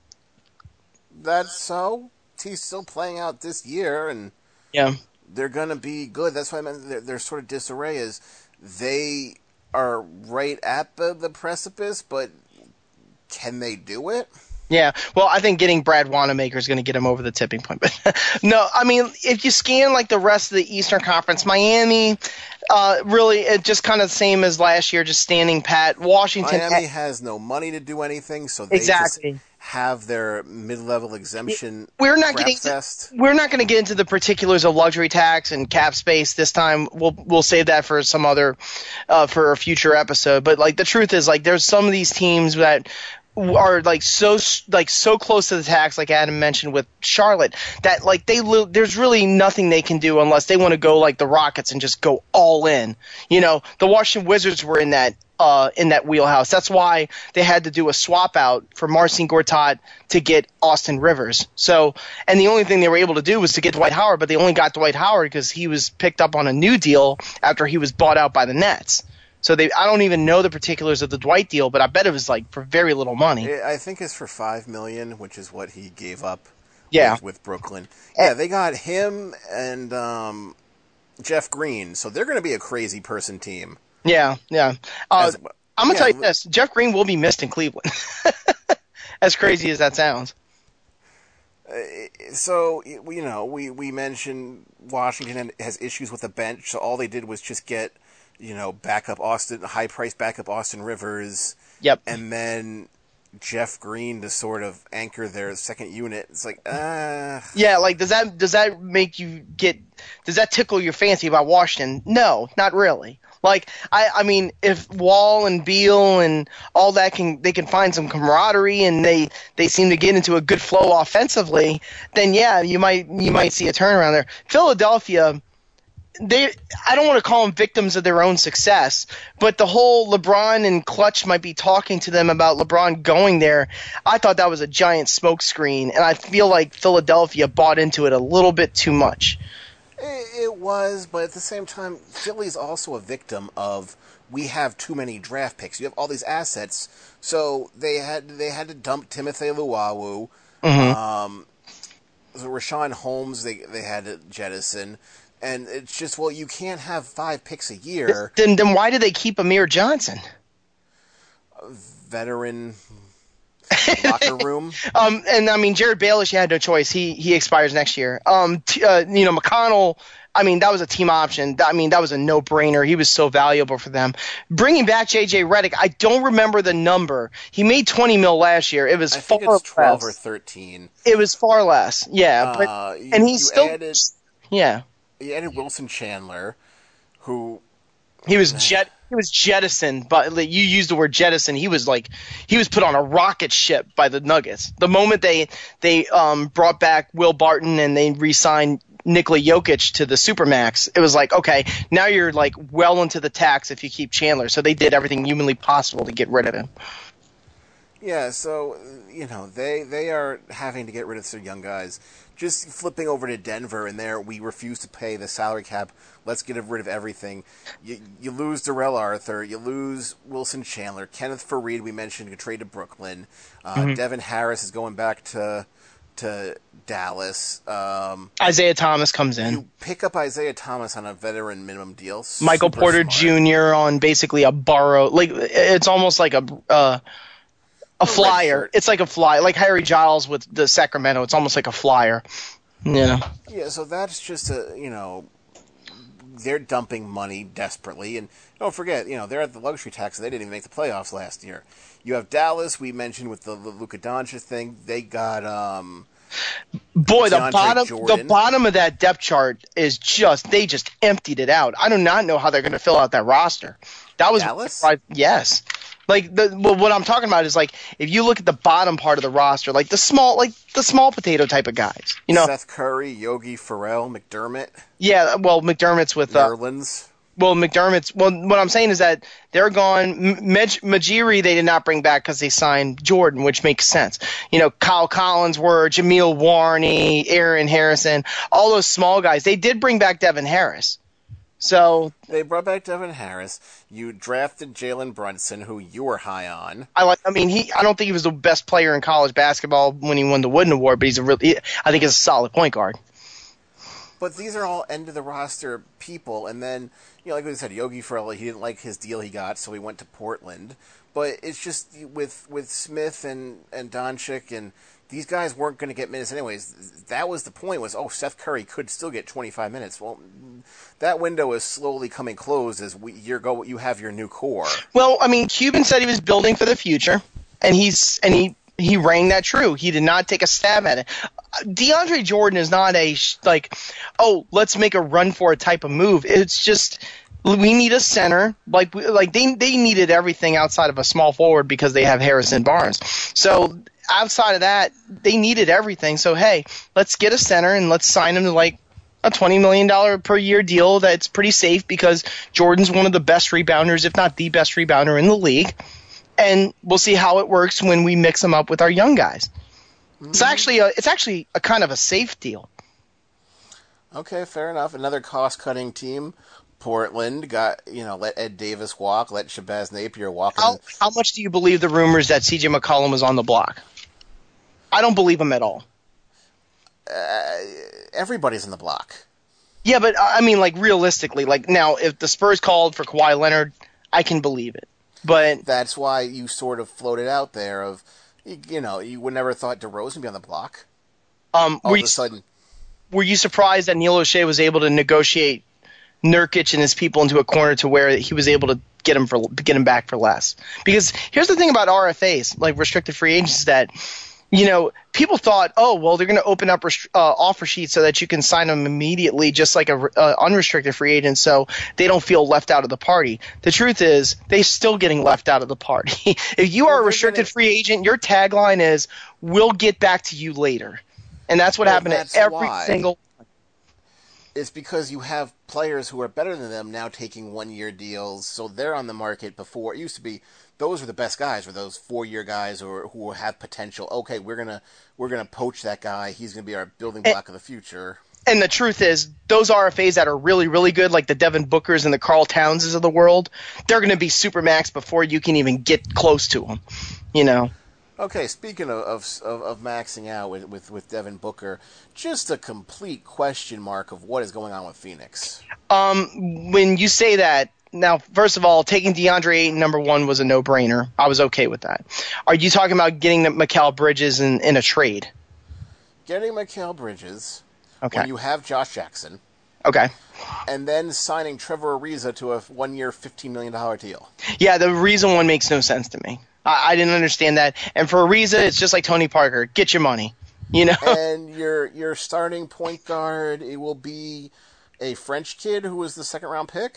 Speaker 3: That's so. He's still playing out this year, and
Speaker 2: Yeah.
Speaker 3: they're going to be good. That's why I meant their, their sort of disarray is they are right at the, the precipice, but can they do it?
Speaker 2: Yeah. Well, I think getting Brad Wanamaker is going to get him over the tipping point. But no, I mean, if you scan like the rest of the Eastern Conference, Miami, uh, really, it just kind of the same as last year, just standing pat. Washington,
Speaker 3: Miami has no money to do anything, so they
Speaker 2: Exactly.
Speaker 3: just have their mid-level exemption.
Speaker 2: We're not
Speaker 3: crap
Speaker 2: getting
Speaker 3: fest.
Speaker 2: we're not going to get into the particulars of luxury tax and cap space this time. We'll we'll save that for some other uh, for a future episode. But like the truth is, like there's some of these teams that are like so like so close to the tax, like Adam mentioned with Charlotte, that like they lo- there's really nothing they can do unless they want to go like the Rockets and just go all in. You know, the Washington Wizards were in that uh, in that wheelhouse. That's why they had to do a swap out for Marcin Gortat to get Austin Rivers. So, and the only thing they were able to do was to get Dwight Howard, but they only got Dwight Howard because he was picked up on a new deal after he was bought out by the Nets. So they, I don't even know the particulars of the Dwight deal, but I bet it was like for very little money.
Speaker 3: I think it's for five million dollars, which is what he gave up.
Speaker 2: Yeah.
Speaker 3: with, with Brooklyn. Yeah, they got him and um, Jeff Green, so they're going to be a crazy person team.
Speaker 2: Yeah, yeah. Uh,
Speaker 3: As-
Speaker 2: I'm gonna
Speaker 3: yeah,
Speaker 2: tell you
Speaker 3: li-
Speaker 2: this: Jeff Green will be missed in Cleveland. As crazy as that sounds.
Speaker 3: So, you know, we, we mentioned Washington has issues with the bench, so all they did was just get, you know, backup Austin, high-priced backup Austin Rivers,
Speaker 2: Yep.
Speaker 3: and then Jeff Green to sort of anchor their second unit. It's like, uh
Speaker 2: Yeah, like does that does that make you get does that tickle your fancy about Washington? No, not really. Like I, I mean, if Wall and Beal and all that can they can find some camaraderie and they, they seem to get into a good flow offensively, then yeah, you might you might see a turnaround there. Philadelphia, they I don't want to call them victims of their own success, but the whole LeBron and Clutch might be talking to them about LeBron going there. I thought that was a giant smokescreen, and I feel like Philadelphia bought into it a little bit too much.
Speaker 3: It, it was, but at the same time, Philly's also a victim of we have too many draft picks. You have all these assets, so they had they had to dump Timothy Luwawu.
Speaker 2: Mm-hmm.
Speaker 3: Um, so Rashawn Holmes they they had to jettison, and it's just well, you can't have five picks a year.
Speaker 2: Then then why do they keep Amir Johnson?
Speaker 3: Veteran locker room.
Speaker 2: Um, and I mean, Jared Baelish, you had no choice. He he expires next year. Um, t- uh, you know, McConnell. I mean, that was a team option. I mean, that was a no-brainer. He was so valuable for them. Bringing back J J Redick, I don't remember the number. He made twenty mil last year. It was
Speaker 3: I
Speaker 2: far
Speaker 3: think it's twelve
Speaker 2: less.
Speaker 3: or thirteen.
Speaker 2: It was far less. Yeah,
Speaker 3: Uh,
Speaker 2: but
Speaker 3: you-
Speaker 2: and he's
Speaker 3: you
Speaker 2: still
Speaker 3: added-
Speaker 2: yeah.
Speaker 3: He added Wilson Chandler, who
Speaker 2: He was jet. He was jettisoned, but like, you used the word jettison. He was like he was put on a rocket ship by the Nuggets. The moment they they um, brought back Will Barton and they re-signed Nikola Jokic to the Supermax, it was like, okay, now you're like well into the tax if you keep Chandler. So they did everything humanly possible to get rid of him.
Speaker 3: Yeah, so, you know, they they are having to get rid of their young guys. Just flipping over to Denver, and there we refuse to pay the salary cap. Let's get rid of everything. You, you lose Darrell Arthur. You lose Wilson Chandler. Kenneth Faried, we mentioned, could trade to Brooklyn. Uh,
Speaker 2: Mm-hmm.
Speaker 3: Devin Harris is going back to to Dallas. Um,
Speaker 2: Isaiah Thomas comes in.
Speaker 3: you pick up Isaiah Thomas on a veteran minimum deal.
Speaker 2: Michael
Speaker 3: Super
Speaker 2: Porter
Speaker 3: smart.
Speaker 2: Junior on basically a borrow. Like it's almost like a uh, a flyer.
Speaker 3: shirt.
Speaker 2: It's like a flyer, like Harry Giles with the Sacramento. It's almost like a flyer. You know.
Speaker 3: Yeah, so that's just a, you know, they're dumping money desperately. And don't forget, you know, they're at the luxury tax, and they didn't even make the playoffs last year. You have Dallas, we mentioned with the, the Luka Doncic thing. They got, um...
Speaker 2: Boy, the
Speaker 3: DeAndre
Speaker 2: bottom
Speaker 3: Jordan.
Speaker 2: the bottom of that depth chart is just they just emptied it out. I do not know how they're going to fill out that roster. That was
Speaker 3: Dallas?
Speaker 2: yes. Like the well, what I'm talking about is like if you look at the bottom part of the roster, like the small like the small potato type of guys. You know,
Speaker 3: Seth Curry, Yogi Ferrell, McDermott,
Speaker 2: yeah. Well, McDermott's with uh,
Speaker 3: Nerlens.
Speaker 2: well McDermott's. Well, what I'm saying is that they're gone. M- Maj- Majiri they did not bring back because they signed Jordan, which makes sense. You know, Kyle Collinsworth, Jameel Warney, Aaron Harrison, all those small guys. They did bring back Devin Harris. So
Speaker 3: They brought back Devin Harris. You drafted Jalen Brunson, who you were high on.
Speaker 2: I like. I mean, he. I don't think he was the best player in college basketball when he won the Wooden Award, but he's a really. I think he's a solid point guard.
Speaker 3: But these are all end of the roster people, and then, you know, like we said, Yogi Ferrell, he didn't like his deal he got, so he went to Portland. But it's just with with Smith and and Doncic, and these guys weren't going to get minutes anyways. That was the point. Was oh, Seth Curry could still get twenty-five minutes. Well, that window is slowly coming closed as we you go. You have your new core.
Speaker 2: Well, I mean, Cuban said he was building for the future, and he's and he he rang that true. He did not take a stab at it. DeAndre Jordan is not a sh- like, oh, let's make a run for it type of move. It's just we need a center. Like like they they needed everything outside of a small forward because they have Harrison Barnes. So outside of that, they needed everything. So hey, let's get a center and let's sign him to like a twenty million dollars per year deal that's pretty safe because Jordan's one of the best rebounders, if not the best rebounder in the league. And we'll see how it works when we mix them up with our young guys. Mm-hmm. It's actually a, it's actually a kind of a safe deal.
Speaker 3: Okay, fair enough. Another cost-cutting team. Portland got, you know, let Ed Davis walk, let Shabazz Napier walk.
Speaker 2: How, how much do you believe the rumors that C J McCollum was on the block? I don't believe them at all.
Speaker 3: Uh, everybody's in the block.
Speaker 2: Yeah, but I mean, like realistically, like now, if the Spurs called for Kawhi Leonard, I can believe it. But
Speaker 3: that's why you sort of floated out there of, you, you know, you would never thought DeRozan would be on the block.
Speaker 2: Um,
Speaker 3: All
Speaker 2: were
Speaker 3: of
Speaker 2: you,
Speaker 3: a sudden,
Speaker 2: were you surprised that Neil O'Shea was able to negotiate Nurkic and his people into a corner to where he was able to get him for get him back for less? Because here's the thing about R F As, like restricted free agents, is that you know people thought, oh well, they're going to open up rest- uh, offer sheets so that you can sign them immediately, just like a uh, unrestricted free agent, so they don't feel left out of the party. The truth is, they're still getting left out of the party. If you are a restricted free agent, your tagline is "We'll get back to you later," and that's what
Speaker 3: Well,
Speaker 2: happened
Speaker 3: that's
Speaker 2: at every
Speaker 3: why.
Speaker 2: single.
Speaker 3: it's because you have players who are better than them now taking one-year deals, so they're on the market before. It used to be those were the best guys, were those four-year guys or who have potential. Okay, we're gonna we're gonna poach that guy. He's gonna be our building block of the future.
Speaker 2: And the truth is, those R F As that are really, really good, like the Devin Bookers and the Karl Townses of the world, they're going to be supermax before you can even get close to them. You know.
Speaker 3: Okay, speaking of of, of, of maxing out with, with, with Devin Booker, just a complete question mark of what is going on with Phoenix.
Speaker 2: Um, when you say that, now, first of all, taking DeAndre Ayton number one was a no-brainer. I was okay with that. Are you talking about getting the Mikal Bridges in, in a trade?
Speaker 3: Getting Mikal Bridges
Speaker 2: Okay.
Speaker 3: when you have Josh Jackson,
Speaker 2: Okay.
Speaker 3: and then signing Trevor Ariza to a one-year, fifteen million dollars deal.
Speaker 2: Yeah, the reason one makes no sense to me. I, I didn't understand that. And for Ariza, it's just like Tony Parker. Get your money. You know?
Speaker 3: And your your starting point guard, it will be a French kid who was the second-round pick?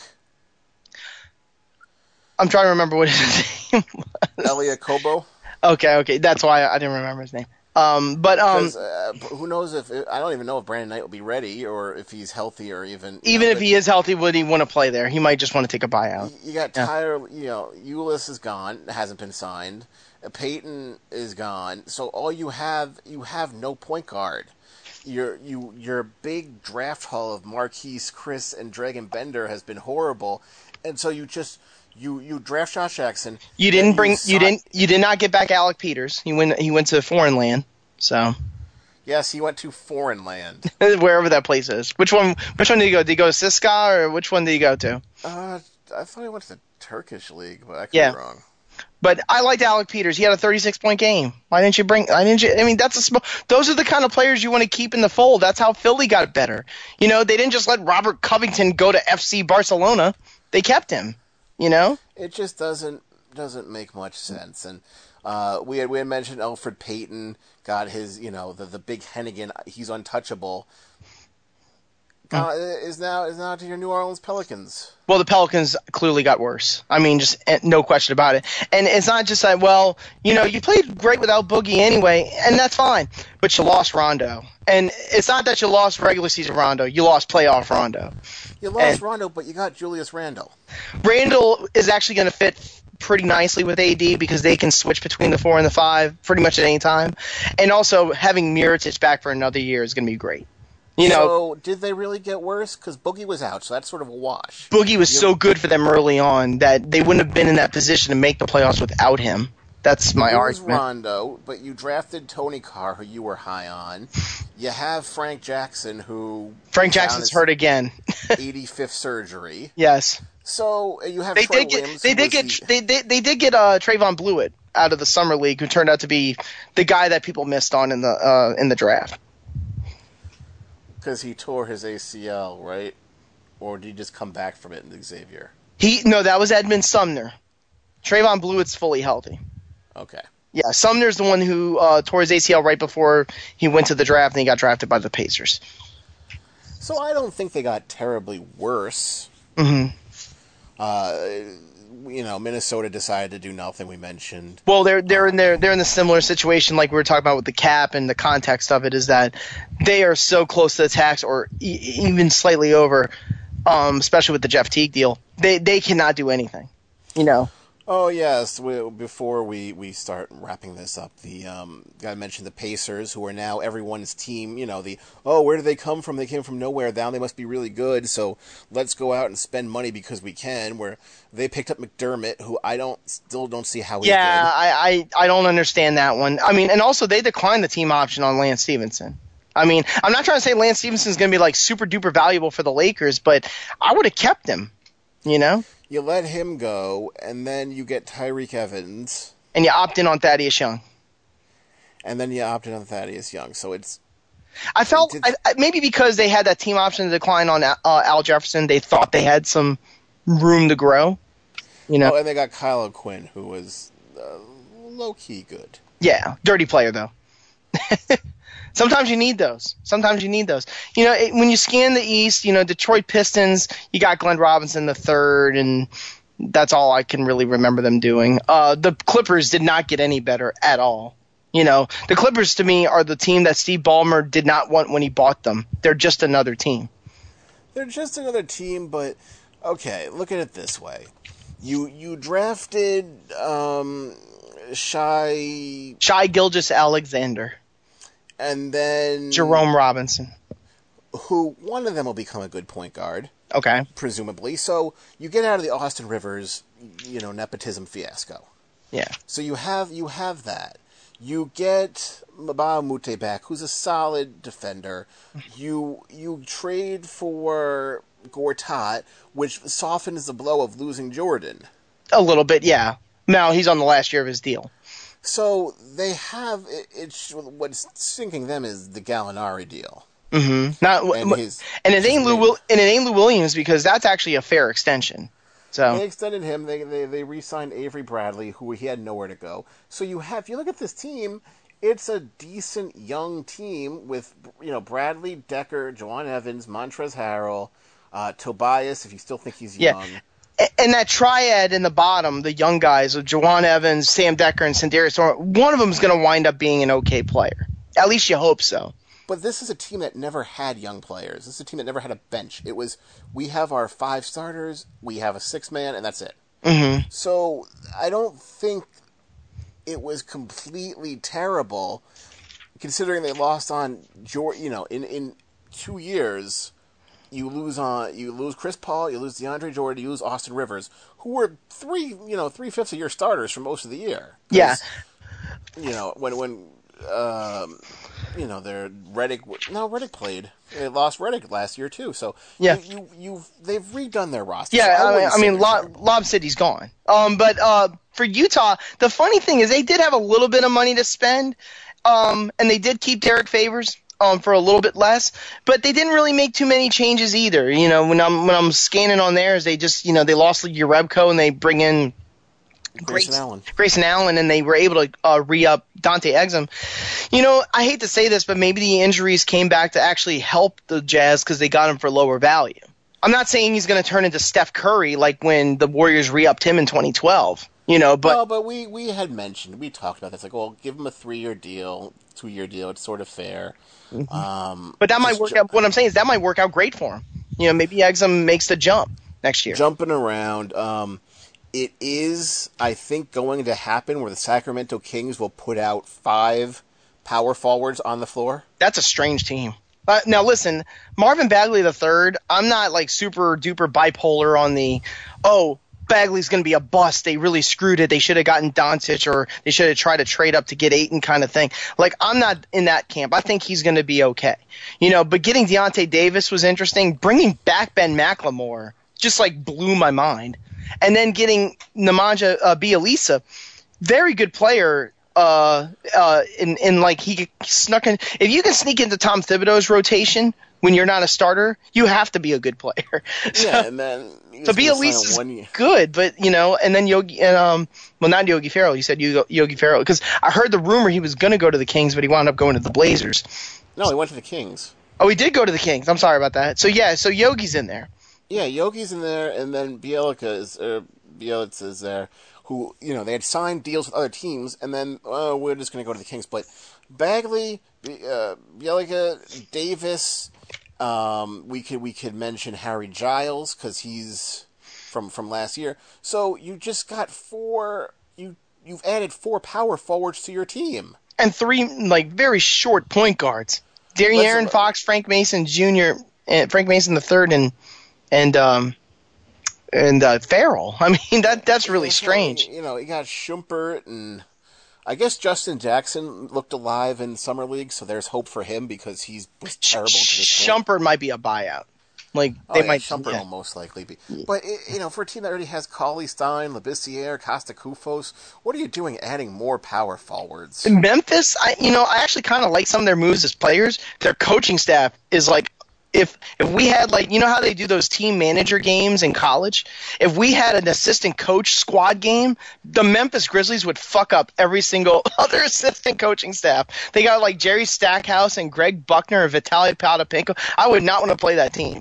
Speaker 2: I'm trying to remember what his name was.
Speaker 3: Elia Kobo?
Speaker 2: Okay, okay. That's why I didn't remember his name. Um, but um,
Speaker 3: uh, who knows if I don't even know if Brandon Knight will be ready or if he's healthy or even
Speaker 2: even
Speaker 3: know,
Speaker 2: if he is healthy, would he want to play there? He might just want to take a buyout.
Speaker 3: You got
Speaker 2: Yeah.
Speaker 3: Tyler, you know, Ulis is gone, hasn't been signed. Peyton is gone, so all you have you have no point guard. Your you your big draft haul of Marquise, Chris, and Dragon Bender has been horrible, and so you just you you draft Josh Jackson.
Speaker 2: You didn't bring you,
Speaker 3: sign-
Speaker 2: didn't you did not get back Alec Peters. He went he went to foreign land. So
Speaker 3: Yes, he went to foreign land.
Speaker 2: wherever that place is. Which one which one did he go? Did he go to Siska or which one did he go to?
Speaker 3: Uh, I thought he went to the Turkish league, but I could
Speaker 2: Yeah.
Speaker 3: be wrong.
Speaker 2: But I liked Alec Peters. He had a thirty-six point game. Why didn't you bring? Why didn't you? I mean, that's a small. Those are the kind of players you want to keep in the fold. That's how Philly got better. You know, they didn't just let Robert Covington go to F C Barcelona. They kept him. You know.
Speaker 3: It just doesn't doesn't make much sense. And uh, we had we had mentioned Elfrid Payton got his, you know, the the big Hennigan. He's untouchable. Uh, is now is now to your New Orleans Pelicans.
Speaker 2: Well, the Pelicans clearly got worse. I mean, just eh, no question about it. And it's not just that, well, you know, you played great without Boogie anyway, and that's fine. But you lost Rondo. And it's not that you lost regular season Rondo. You lost playoff Rondo.
Speaker 3: You lost
Speaker 2: And-
Speaker 3: Rondo, but you got Julius Randle.
Speaker 2: Randall is actually going to fit pretty nicely with A D because they can switch between the four and the five pretty much at any time. And also, having Mirotic back for another year is going to be great. You know,
Speaker 3: So did they really get worse? Because Boogie was out, so that's sort of a wash.
Speaker 2: Boogie was so good for them early on that they wouldn't have been in that position to make the playoffs without him. That's my
Speaker 3: You lose
Speaker 2: argument.
Speaker 3: Rondo, but you drafted Tony Carr, who you were high on. You have Frank Jackson, who
Speaker 2: Frank
Speaker 3: down
Speaker 2: Jackson's
Speaker 3: his
Speaker 2: hurt again.
Speaker 3: eighty-fifth surgery.
Speaker 2: Yes,
Speaker 3: So you have
Speaker 2: they
Speaker 3: Troy
Speaker 2: did get
Speaker 3: Williams.
Speaker 2: they
Speaker 3: who
Speaker 2: did
Speaker 3: was
Speaker 2: get
Speaker 3: the-
Speaker 2: they, they they did get uh, Trayvon Blewett out of the summer league, who turned out to be the guy that people missed on in the uh, in the draft.
Speaker 3: Because he tore his A C L, right? Or did he just come back from it in Xavier?
Speaker 2: He no, that was Edmund Sumner. Trayvon Blewett's fully healthy.
Speaker 3: Okay.
Speaker 2: Yeah, Sumner's the one who uh, tore his A C L right before he went to the draft, and he got drafted by the Pacers.
Speaker 3: So I don't think they got terribly worse.
Speaker 2: hmm
Speaker 3: Uh, you know, Minnesota decided to do nothing, we mentioned.
Speaker 2: Well, they're they're in their they're in the similar situation like we were talking about with the cap, and the context of it is that they are so close to the tax, or e- even slightly over, um, especially with the Jeff Teague deal. They they cannot do anything, you know.
Speaker 3: Oh, yes. We, before we, we start wrapping this up, the um, got to mention the Pacers, who are now everyone's team. You know, the, oh, where did they come from? They came from nowhere. Now they must be really good, so let's go out and spend money because we can. Where they picked up McDermott, who I don't still don't see how he's
Speaker 2: Yeah,
Speaker 3: good.
Speaker 2: I, I I don't understand that one. I mean, and also they declined the team option on Lance Stevenson. I mean, I'm not trying to say Lance Stevenson's going to be like super duper valuable for the Lakers, but I would have kept him, you know.
Speaker 3: You let him go, and then you get Tyreek Evans,
Speaker 2: And you opt in on Thaddeus Young.
Speaker 3: and then you opted on Thaddeus Young. So it's
Speaker 2: I felt
Speaker 3: Did-
Speaker 2: I, I, maybe because they had that team option to decline on uh, Al Jefferson, they thought they had some room to grow. You know,
Speaker 3: oh, and they got Kyle O'Quinn, who was uh, low key good.
Speaker 2: yeah, dirty player though. Sometimes you need those. Sometimes you need those. You know, it, when you scan the East, you know, Detroit Pistons, you got Glenn Robinson the third, and that's all I can really remember them doing. Uh, the Clippers did not get any better at all. You know, the Clippers to me are the team that Steve Ballmer did not want when he bought them. They're just another team.
Speaker 3: They're just another team, but okay, look at it this way. You you drafted um Shy
Speaker 2: Shai Gilgeous-Alexander,
Speaker 3: and then
Speaker 2: Jerome Robinson.
Speaker 3: who one of them will become a good point guard,
Speaker 2: Okay.
Speaker 3: presumably. So you get out of the Austin Rivers, you know, nepotism fiasco.
Speaker 2: Yeah.
Speaker 3: So you have you have that. You get Mbah Mute back, who's a solid defender. You you trade for Gortat, which softens the blow of losing Jordan.
Speaker 2: A little bit, yeah. Now he's on the last year of his deal.
Speaker 3: So they have it, it's what's sinking them is the Gallinari deal.
Speaker 2: Mm-hmm. Not
Speaker 3: and, his,
Speaker 2: and it ain't Lou Will, and it ain't Lou Williams because that's actually a fair extension. So
Speaker 3: they extended him. They they they re-signed Avery Bradley, who he had nowhere to go. So you have if you look at this team, it's a decent young team with you know Bradley, Decker, Juwan Evans, Montrezl Harrell, uh, Tobias. If you still think he's
Speaker 2: yeah.
Speaker 3: young.
Speaker 2: And that triad in the bottom, the young guys of Juwan Evans, Sam Decker, and Sindarius, one of them is going to wind up being an okay player. At least you hope so.
Speaker 3: But this is a team that never had young players. This is a team that never had a bench. It was, we have our five starters, we have a six-man, and that's it.
Speaker 2: Mm-hmm.
Speaker 3: So I don't think it was completely terrible, considering they lost on, you know, in, in two years... You lose on you lose Chris Paul, you lose DeAndre Jordan, you lose Austin Rivers, who were three you know three fifths of your starters for most of the year.
Speaker 2: Yeah,
Speaker 3: you know when when um, you know they're Redick. No, Redick played. They lost Redick last year too. So
Speaker 2: yeah,
Speaker 3: you, you you've they've redone their roster.
Speaker 2: Yeah,
Speaker 3: so
Speaker 2: I mean, I mean Lob, Lob City's gone. Um, but uh, for Utah, the funny thing is they did have a little bit of money to spend, um, and they did keep Derek Favors. Um, for a little bit less, but they didn't really make too many changes either. You know, when I'm when I'm scanning on theirs, they just you know they lost Urebko and they bring in
Speaker 3: Grayson
Speaker 2: Grace,
Speaker 3: Allen.
Speaker 2: Grayson Allen, and they were able to uh, re-up Dante Exum. You know, I hate to say this, but maybe the injuries came back to actually help the Jazz because they got him for lower value. I'm not saying he's going to turn into Steph Curry like when the Warriors re-upped him in twenty twelve. You know, but
Speaker 3: no, but we, we had mentioned, we talked about this, like, well, give him a three-year deal, two-year deal, it's sort of fair.
Speaker 2: Mm-hmm.
Speaker 3: Um,
Speaker 2: but that might work
Speaker 3: ju-
Speaker 2: out. What I'm saying is that might work out great for him. You know, maybe Exum makes the jump next year.
Speaker 3: Jumping around, um, it is, I think, going to happen where the Sacramento Kings will put out five power forwards on the floor.
Speaker 2: That's a strange team. Uh, now listen, Marvin Bagley the third. I'm not like super duper bipolar on the oh. Bagley's going to be a bust. They really screwed it. They should have gotten Doncic or they should have tried to trade up to get Ayton kind of thing. Like, I'm not in that camp. I think he's going to be okay. You know, but getting Deontay Davis was interesting. Bringing back Ben McLemore just, like, blew my mind. And then getting Nemanja uh, Bjelica, very good player. Uh, uh, in, in like, he snuck in. If you can sneak into Tom Thibodeau's rotation when you're not a starter, you have to be a good player. so,
Speaker 3: yeah, and then
Speaker 2: so Bjelica's is good, but you know, and then Yogi, and, um, well, not Yogi Ferrell. You said Yogi, Yogi Ferrell because I heard the rumor he was going to go to the Kings, but he wound up going to the Blazers.
Speaker 3: No, he went to the Kings.
Speaker 2: Oh, he did go to the Kings. I'm sorry about that. So yeah, so Yogi's in there.
Speaker 3: Yeah, Yogi's in there, and then Bjelica is uh, Bjelica is there. Who you know they had signed deals with other teams, and then uh, we're just going to go to the Kings. But Bagley, uh, Bjelica, Davis. Um, we could we could mention Harry Giles because he's from from last year. So you just got four. You you've added four power forwards to your team
Speaker 2: and three like very short point guards. De'Aaron Fox, Frank Mason Junior, and Frank Mason the third, and and um and uh, Farrell. I mean that that's really strange.
Speaker 3: You know, you got Schumpert and. I guess Justin Jackson looked alive in Summer League, so there's hope for him because he's was terrible to this point.
Speaker 2: Shumpert might be a buyout. Like
Speaker 3: oh,
Speaker 2: they
Speaker 3: yeah,
Speaker 2: might.
Speaker 3: Shumpert
Speaker 2: Yeah.
Speaker 3: will most likely be. But it, you know, for a team that already has Cauley Stein, Labissiere, Costa Koufos, what are you doing adding more power forwards?
Speaker 2: In Memphis, I you know I actually kind of like some of their moves as players. Their coaching staff is like. If if we had like you know how they do those team manager games in college, if we had an assistant coach squad game, the Memphis Grizzlies would fuck up every single other assistant coaching staff. They got like Jerry Stackhouse and Greg Buckner and Vitaly Potapenko. I would not want to play that team.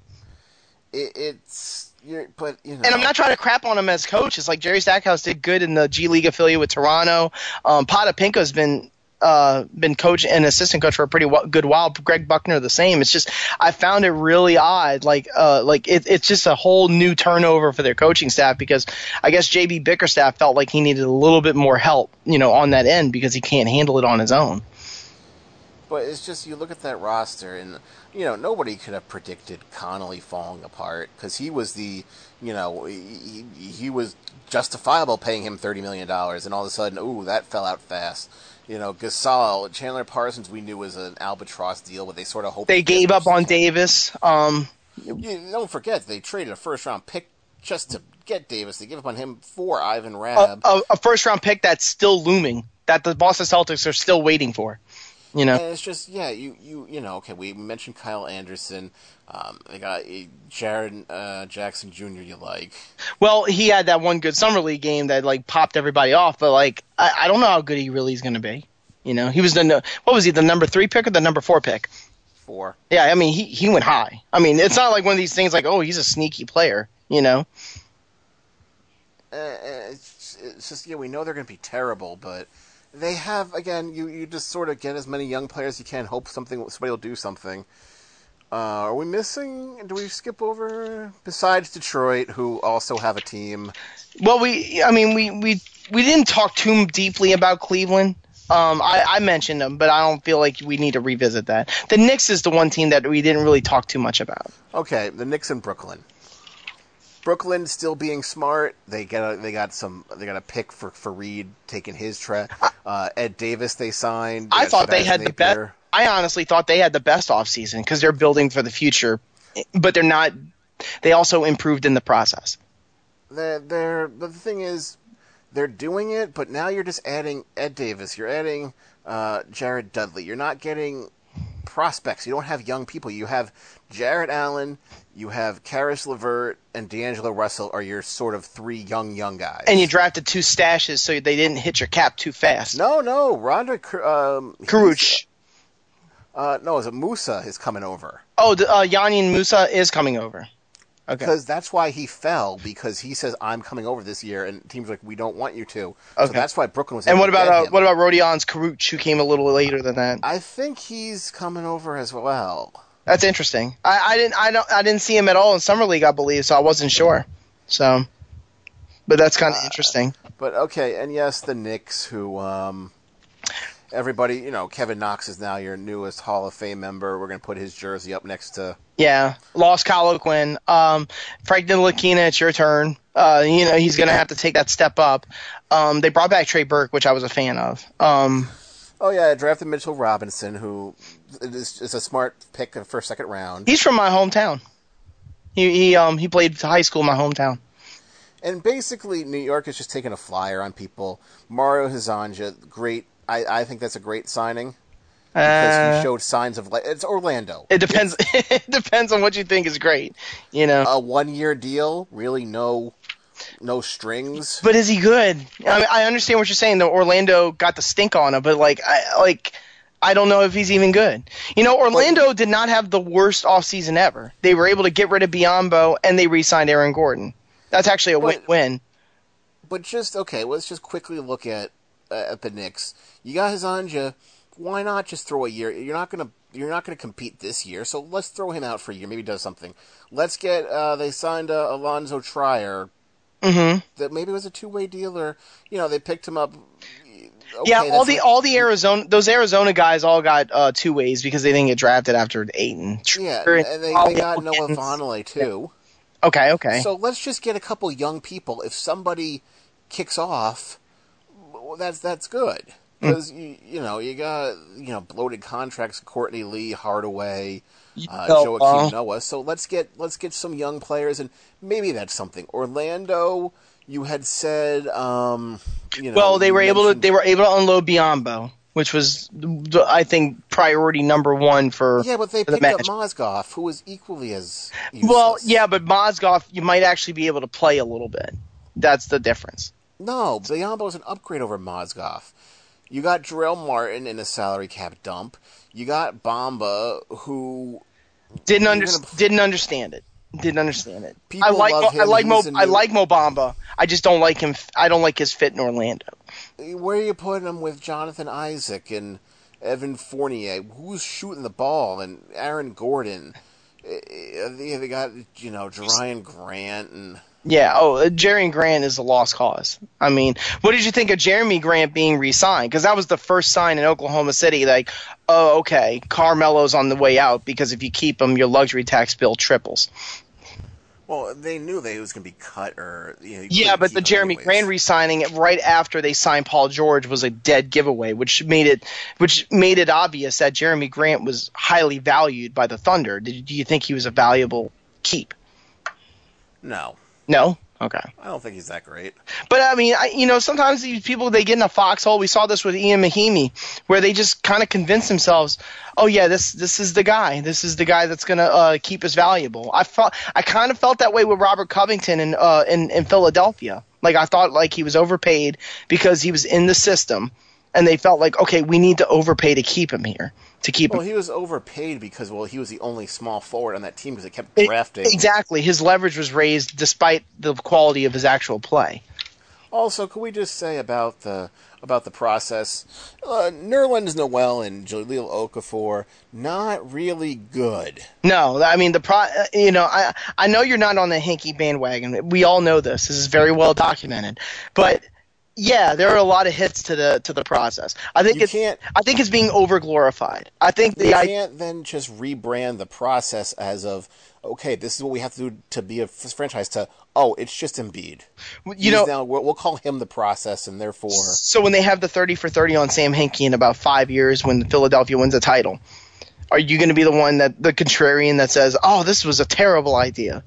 Speaker 3: It, it's you're, but you know,
Speaker 2: and I'm not trying to crap on him as coach. It's like Jerry Stackhouse did good in the G League affiliate with Toronto. Um, Potapenko's been. Uh, been coach and assistant coach for a pretty w- good while. Greg Buckner the same. It's just I found it really odd. Like uh, like it, it's just a whole new turnover for their coaching staff because I guess J B Bickerstaff felt like he needed a little bit more help, you know, on that end because he can't handle it on his own.
Speaker 3: But it's just you look at that roster and you know nobody could have predicted Connolly falling apart because he was the you know he, he was justifiable paying him thirty million dollars and all of a sudden ooh that fell out fast. You know, Gasol, Chandler Parsons, we knew was an albatross deal, but they sort of hoped
Speaker 2: they gave up on Davis. Um,
Speaker 3: You don't forget they traded a first round pick just to get Davis. They give up on him for Ivan Rabb.
Speaker 2: A, a, a first round pick that's still looming, that the Boston Celtics are still waiting for. You know,
Speaker 3: and it's just yeah, you, you you know, okay. We mentioned Kyle Anderson. Um, they got uh, Jared uh, Jackson Junior You like?
Speaker 2: Well, he had that one good summer league game that like popped everybody off, but like I, I don't know how good he really is going to be. You know, he was the what was he the number three pick or the number four pick?
Speaker 3: Four.
Speaker 2: Yeah, I mean he he went high. I mean it's not like one of these things like oh he's a sneaky player. You know.
Speaker 3: Uh, it's, it's just yeah, we know they're going to be terrible, but. They have, again, you, you just sort of get as many young players as you can, hope something somebody will do something. Uh, are we missing, do we skip over, besides Detroit, who also have a team?
Speaker 2: Well, we, I mean, we, we, we didn't talk too deeply about Cleveland. Um, I, I mentioned them, but I don't feel like we need to revisit that. The Knicks is the one team that we didn't really talk too much about.
Speaker 3: Okay, the Knicks in Brooklyn. Brooklyn still being smart. They got a, they got some they got a pick for, for Reed taking his tra- uh Ed Davis they signed. They
Speaker 2: I thought they
Speaker 3: Shabazz
Speaker 2: had
Speaker 3: Napier.
Speaker 2: the best. I honestly thought they had the best offseason because they're building for the future, but they're not. They also improved in the process.
Speaker 3: They're, they're but the thing is, they're doing it, but now you're just adding Ed Davis. You're adding uh, Jared Dudley. You're not getting prospects. You don't have young people. You have Jarrett Allen. You have Karis LeVert and D'Angelo Russell are your sort of three young, young guys.
Speaker 2: And you drafted two stashes so they didn't hit your cap too fast.
Speaker 3: No, no. Rondre um,
Speaker 2: Karuch.
Speaker 3: Uh, no, it's a Musa is coming over.
Speaker 2: Oh, the, uh, Yanni Musa is coming over. Okay.
Speaker 3: Because that's why he fell, because he says, I'm coming over this year, and teams are like, we don't want you to.
Speaker 2: Okay.
Speaker 3: So that's why Brooklyn was
Speaker 2: And
Speaker 3: able
Speaker 2: what
Speaker 3: to
Speaker 2: about
Speaker 3: get
Speaker 2: uh,
Speaker 3: him.
Speaker 2: what about Rodion's Karuch, who came a little later than that?
Speaker 3: I think he's coming over as well.
Speaker 2: That's interesting. I, I didn't I don't I didn't see him at all in summer league, I believe, so I wasn't sure. So, but that's kind of
Speaker 3: Uh,
Speaker 2: interesting.
Speaker 3: But okay, and yes, the Knicks, who um, everybody, you know, Kevin Knox is now your newest Hall of Fame member. We're going to put his jersey up next to.
Speaker 2: Yeah, lost Kyle O'Quinn. Um, Frank Ntilikina, it's your turn. Uh, you know he's going to have to take that step up. Um, they brought back Trey Burke, which I was a fan of. Um,
Speaker 3: Oh yeah, I drafted Mitchell Robinson, who is, is a smart pick for second round.
Speaker 2: he's from my hometown. He he um he played high school in my hometown.
Speaker 3: And basically, New York is just taking a flyer on people. Mario Hezonja, great. I, I think that's a great signing because
Speaker 2: Uh,
Speaker 3: he showed signs of life. It's Orlando.
Speaker 2: it depends. It depends on what you think is great. You know.
Speaker 3: A one-year deal, really no, no strings.
Speaker 2: But is he good? I mean, I understand what you're saying. The Orlando got the stink on him, but like, I like, I don't know if he's even good. You know, Orlando did not have the worst offseason ever. They were able to get rid of Biyombo and they re-signed Aaron Gordon. That's actually a
Speaker 3: But-
Speaker 2: win-win.
Speaker 3: But just okay, let's just quickly look at uh, at the Knicks. You got Hezonja. Why not just throw a year? You're not gonna you're not gonna compete this year, so let's throw him out for a year. Maybe he does something. Let's get. Uh, they signed uh, Alonzo Trier.
Speaker 2: Mm-hmm.
Speaker 3: That maybe it was a two way deal, or you know they picked him up. Okay,
Speaker 2: Yeah, all
Speaker 3: that's
Speaker 2: the
Speaker 3: what-
Speaker 2: all the Arizona those Arizona guys all got uh, two ways because they didn't get drafted after Ayton.
Speaker 3: yeah,
Speaker 2: Trier
Speaker 3: and they,
Speaker 2: all
Speaker 3: they got Noah
Speaker 2: Wilkins.
Speaker 3: Vonleh too.
Speaker 2: Okay, okay.
Speaker 3: So let's just get a couple young people. If somebody kicks off, well, that's that's good because you you know you got you know bloated contracts. Courtney Lee, Hardaway, uh,
Speaker 2: Oh,
Speaker 3: Joakim
Speaker 2: uh,
Speaker 3: Noah. So let's get let's get some young players, and maybe that's something. Orlando, you had said, um, you know,
Speaker 2: Well, they
Speaker 3: you
Speaker 2: were able to
Speaker 3: mentioned-
Speaker 2: they were able to unload Biyombo, which was I think priority number one for
Speaker 3: Yeah, but they
Speaker 2: for the
Speaker 3: picked up
Speaker 2: match.
Speaker 3: Mozgov, who was equally as useless.
Speaker 2: Well, yeah, but Mozgov, you might actually be able to play a little bit. That's the difference.
Speaker 3: No, Biyombo is an upgrade over Mozgov. You got Jarrell Martin in a salary cap dump. You got Bamba, who
Speaker 2: Didn't
Speaker 3: You're
Speaker 2: under,
Speaker 3: gonna-
Speaker 2: didn't understand it. Didn't understand it.
Speaker 3: People
Speaker 2: I like
Speaker 3: love
Speaker 2: I
Speaker 3: him.
Speaker 2: like
Speaker 3: He
Speaker 2: Mo
Speaker 3: was a
Speaker 2: I
Speaker 3: new-
Speaker 2: like Mo Bamba. I just don't like him. I don't like his fit in Orlando.
Speaker 3: where are you putting him with Jonathan Isaac and Evan Fournier? Who's shooting the ball? And Aaron Gordon. Eh, They they got, you know, Jerian Grant and
Speaker 2: Yeah. Oh, uh, Jeremy Grant is a lost cause. I mean, what did you think of Jeremy Grant being re-signed? Because that was the first sign in Oklahoma City. Like, oh, okay, Carmelo's on the way out because if you keep him, your luxury tax bill triples.
Speaker 3: well, they knew they was going to be cut or you know, you
Speaker 2: Yeah,
Speaker 3: couldn't
Speaker 2: but the
Speaker 3: keep him
Speaker 2: Jeremy
Speaker 3: anyways.
Speaker 2: Grant re-signing it right after they signed Paul George was a dead giveaway, which made it which made it obvious that Jeremy Grant was highly valued by the Thunder. Did do you think he was a valuable keep?
Speaker 3: No.
Speaker 2: No? Okay.
Speaker 3: I don't think he's that great.
Speaker 2: But, I mean, I, you know, sometimes these people, they get in a foxhole. We saw this with Ian Mahimi, where they just kind of convince themselves, oh, yeah, this this is the guy. This is the guy that's going to uh, keep us valuable. I felt, I kind of felt that way with Robert Covington in, uh, in, in Philadelphia. Like, I thought, like, he was overpaid because he was in the system, and they felt like, okay, we need to overpay to keep him here. To keep
Speaker 3: well,
Speaker 2: him.
Speaker 3: he was overpaid because, well, he was the only small forward on that team because they kept drafting.
Speaker 2: It, exactly. His leverage was raised despite the quality of his actual play.
Speaker 3: Also, could we just say about the about the process, uh, Nerlens Noel and Jahlil Okafor, not really good.
Speaker 2: No, I mean the pro. You know, I I know you're not on the Hinkie bandwagon. We all know this. This is very well documented, but. Yeah, there are a lot of hits to the to the process. I think
Speaker 3: you
Speaker 2: it's
Speaker 3: can't,
Speaker 2: I think it's being over glorified. I think the
Speaker 3: you
Speaker 2: I,
Speaker 3: can't then just rebrand the process as of okay, this is what we have to do to be a franchise. To oh, it's just Embiid.
Speaker 2: You
Speaker 3: He's
Speaker 2: know,
Speaker 3: now, we'll call him the process, and therefore.
Speaker 2: So when they have the thirty for thirty on Sam Hinkie in about five years, when Philadelphia wins a title, are you going to be the one that the contrarian that says, "Oh, this was a terrible idea"?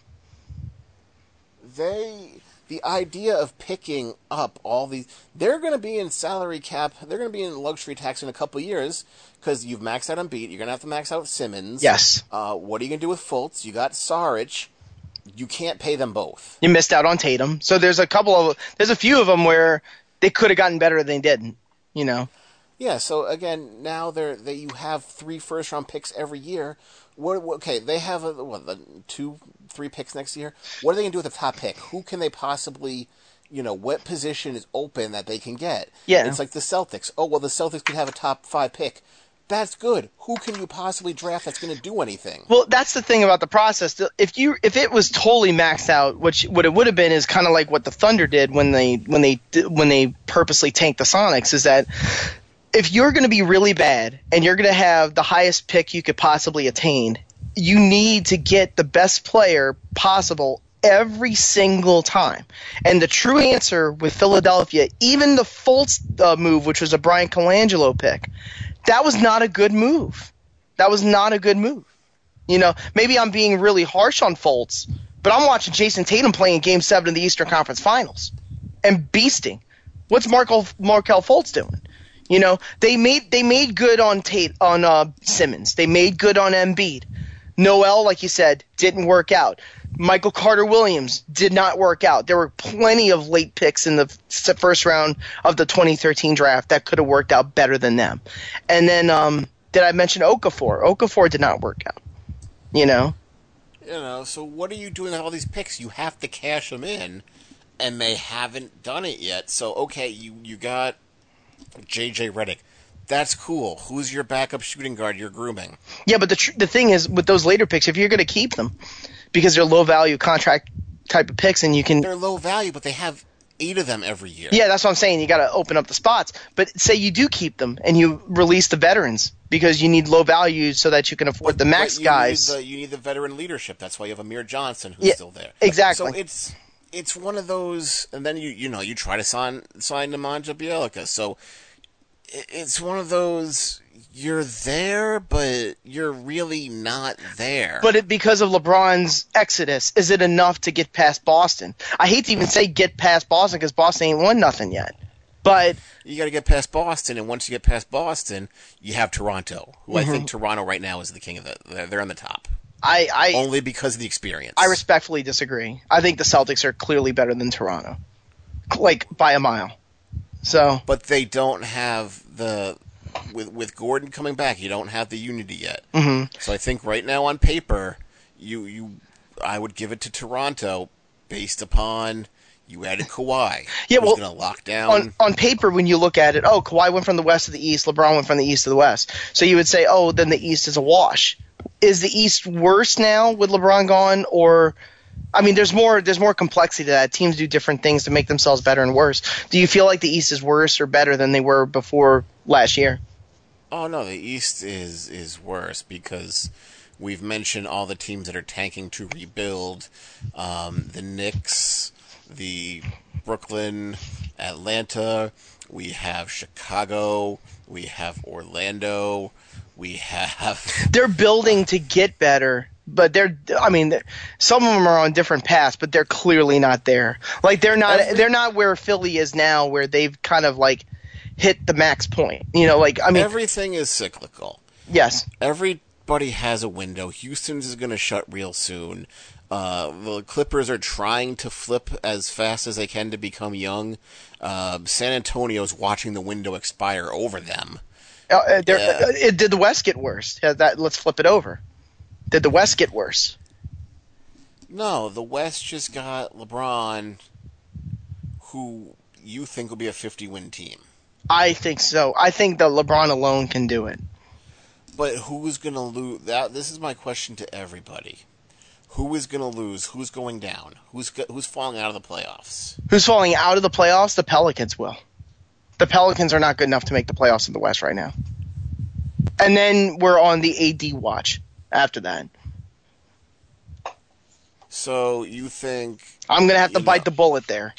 Speaker 3: They. The idea of picking up all these... They're going to be in salary cap. They're going to be in luxury tax in a couple of years because you've maxed out on Embiid. You're going to have to max out Simmons.
Speaker 2: Yes.
Speaker 3: Uh, what are you going to do with Fultz? You got Saric. You can't pay them both.
Speaker 2: You missed out on Tatum. So there's a couple of... There's a few of them where they could have gotten better than they didn't, you know?
Speaker 3: Yeah, so again, now they're, they you have three first-round picks every year. What, okay, they have a, what, the two, three picks next year. What are they going to do with the top pick? Who can they possibly, you know, what position is open that they can get?
Speaker 2: Yeah.
Speaker 3: It's like the Celtics. Oh, well, the Celtics could have a top five pick. That's good. Who can you possibly draft that's going to do anything?
Speaker 2: Well, that's the thing about the process. If you if it was totally maxed out, which what it would have been is kind of like what the Thunder did when they when they when they purposely tanked the Sonics, is that if you're going to be really bad and you're going to have the highest pick you could possibly attain, you need to get the best player possible every single time. And the true answer with Philadelphia, even the Fultz uh, move, which was a Brian Colangelo pick, that was not a good move. That was not a good move. You know, maybe I'm being really harsh on Fultz, but I'm watching Jason Tatum playing Game seven of the Eastern Conference Finals and beasting. What's Markel, Markel Fultz doing? You know, they made they made good on Tate on uh, Simmons. They made good on Embiid. Noel, like you said, didn't work out. Michael Carter-Williams did not work out. There were plenty of late picks in the first round of the twenty thirteen draft that could have worked out better than them. And then, um, did I mention Okafor? Okafor did not work out. You know?
Speaker 3: You know, so what are you doing with all these picks? You have to cash them in, and they haven't done it yet. So, okay, you, you got J J Redick. That's cool. Who's your backup shooting guard you're grooming?
Speaker 2: Yeah, but the tr- the thing is, with those later picks, if you're going to keep them, because they're low-value contract type of picks, and you can...
Speaker 3: They're low value, but they have eight of them every year.
Speaker 2: Yeah, that's what I'm saying. You got to open up the spots. But say you do keep them, and you release the veterans, because you need low value so that you can afford
Speaker 3: but,
Speaker 2: the max
Speaker 3: but you
Speaker 2: guys.
Speaker 3: Need the, you need the veteran leadership. That's why you have Amir Johnson, who's
Speaker 2: Yeah,
Speaker 3: still there.
Speaker 2: exactly.
Speaker 3: So it's it's one of those... And then you you know, you try to sign, sign Nemanja Bjelica. So... It's one of those, you're there, but you're really not there.
Speaker 2: But it, because of LeBron's exodus, is it enough to get past Boston? I hate to even say get past Boston because Boston ain't won nothing yet. But
Speaker 3: you got to get past Boston, and once you get past Boston, you have Toronto, who mm-hmm. I think Toronto right now is the king of the. They're on the top.
Speaker 2: I, I
Speaker 3: only because of the experience.
Speaker 2: I respectfully disagree. I think the Celtics are clearly better than Toronto, like by a mile. So,
Speaker 3: but they don't have the with with Gordon coming back. You don't have the unity yet.
Speaker 2: Mm-hmm.
Speaker 3: So I think right now on paper, you you I would give it to Toronto based upon you added Kawhi.
Speaker 2: Yeah, well,
Speaker 3: going to lock down
Speaker 2: on on paper when you look at it. Oh, Kawhi went from the West to the East. LeBron went from the East to the West. So you would say, oh, then the East is a wash. Is the East worse now with LeBron gone, or? I mean, there's more there's more complexity to that. Teams do different things to make themselves better and worse. Do you feel like the East is worse or better than they were before last year?
Speaker 3: Oh, no, the East is is worse because we've mentioned all the teams that are tanking to rebuild. Um, the Knicks, the Brooklyn, Atlanta, we have Chicago, we have Orlando, we have...
Speaker 2: They're building to get better. but they're. I mean, they're- some of them are on different paths, but they're clearly not there. Like they're not.
Speaker 3: Every-
Speaker 2: they're not where Philly is now, where they've kind of like hit the max point. You know, like I mean,
Speaker 3: Everything is cyclical.
Speaker 2: yes,
Speaker 3: Everybody has a window. Houston's is going to shut real soon. Uh, the Clippers are trying to flip as fast as they can to become young. Uh, San Antonio's watching the window expire over them.
Speaker 2: uh, uh, they're-
Speaker 3: Yeah.
Speaker 2: uh, it, did the West get worse? Yeah, that let's flip it over. Did the West get worse?
Speaker 3: No, the West just got LeBron, who you think will be a fifty-win team.
Speaker 2: I think so. I think that LeBron alone can do it.
Speaker 3: But who's going to lose? That This is my question to everybody. Who is going to lose? Who's going down? Who's go- who's falling out of the playoffs?
Speaker 2: Who's falling out of the playoffs? The Pelicans will. The Pelicans are not good enough to make the playoffs in the West right now. And then we're on the A D watch after that.
Speaker 3: So you think
Speaker 2: I'm gonna have to
Speaker 3: You
Speaker 2: bite
Speaker 3: know.
Speaker 2: the bullet there.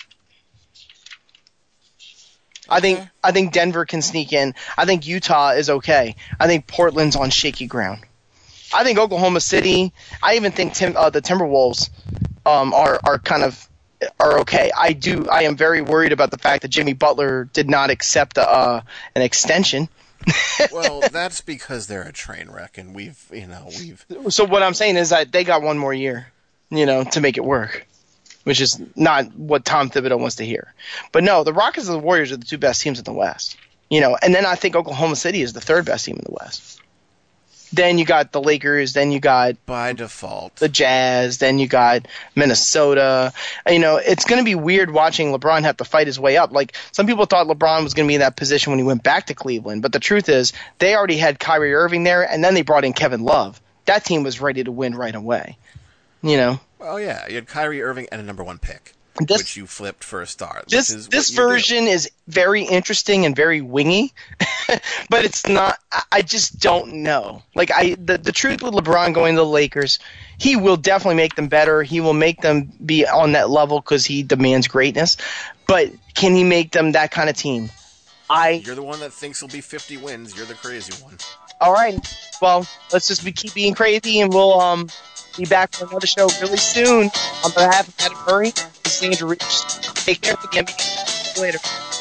Speaker 2: I think
Speaker 3: Okay.
Speaker 2: I think Denver can sneak in. I think Utah is okay. I think Portland's on shaky ground. I think Oklahoma City. I even think Tim, uh, the Timberwolves um, are are kind of are okay. I do. I am very worried about the fact that Jimmy Butler did not accept a, uh, an extension.
Speaker 3: Well, that's because they're a train wreck, and we've, you know, we've.
Speaker 2: So what I'm saying is that they got one more year, you know, to make it work, which is not what Tom Thibodeau wants to hear. But no, the Rockets and the Warriors are the two best teams in the West, you know, and then I think Oklahoma City is the third best team in the West. Then you got the Lakers, then you got
Speaker 3: By default.
Speaker 2: the Jazz, then you got Minnesota. You know, it's going to be weird watching LeBron have to fight his way up. Like, some people thought LeBron was going to be in that position when he went back to Cleveland, but the truth is they already had Kyrie Irving there, and then they brought in Kevin Love. That team was ready to win right away, you know.
Speaker 3: Oh yeah, you had Kyrie Irving and a number one pick,
Speaker 2: This-
Speaker 3: which you flipped for a star. which
Speaker 2: This
Speaker 3: is what
Speaker 2: this
Speaker 3: you do.
Speaker 2: version is very interesting and very wingy, but it's not. I- I just don't know. Like I, the the truth with LeBron going to the Lakers, he will definitely make them better. He will make them be on that level because he demands greatness. But can he make them that kind of team? I
Speaker 3: You're the one that thinks he'll be fifty wins. You're the crazy one.
Speaker 2: all right. Well, let's just be, keep being crazy, and we'll um be back for another show really soon. On behalf of Adam Murray, this is Andrew Rich. Take care for the N B A. See you later.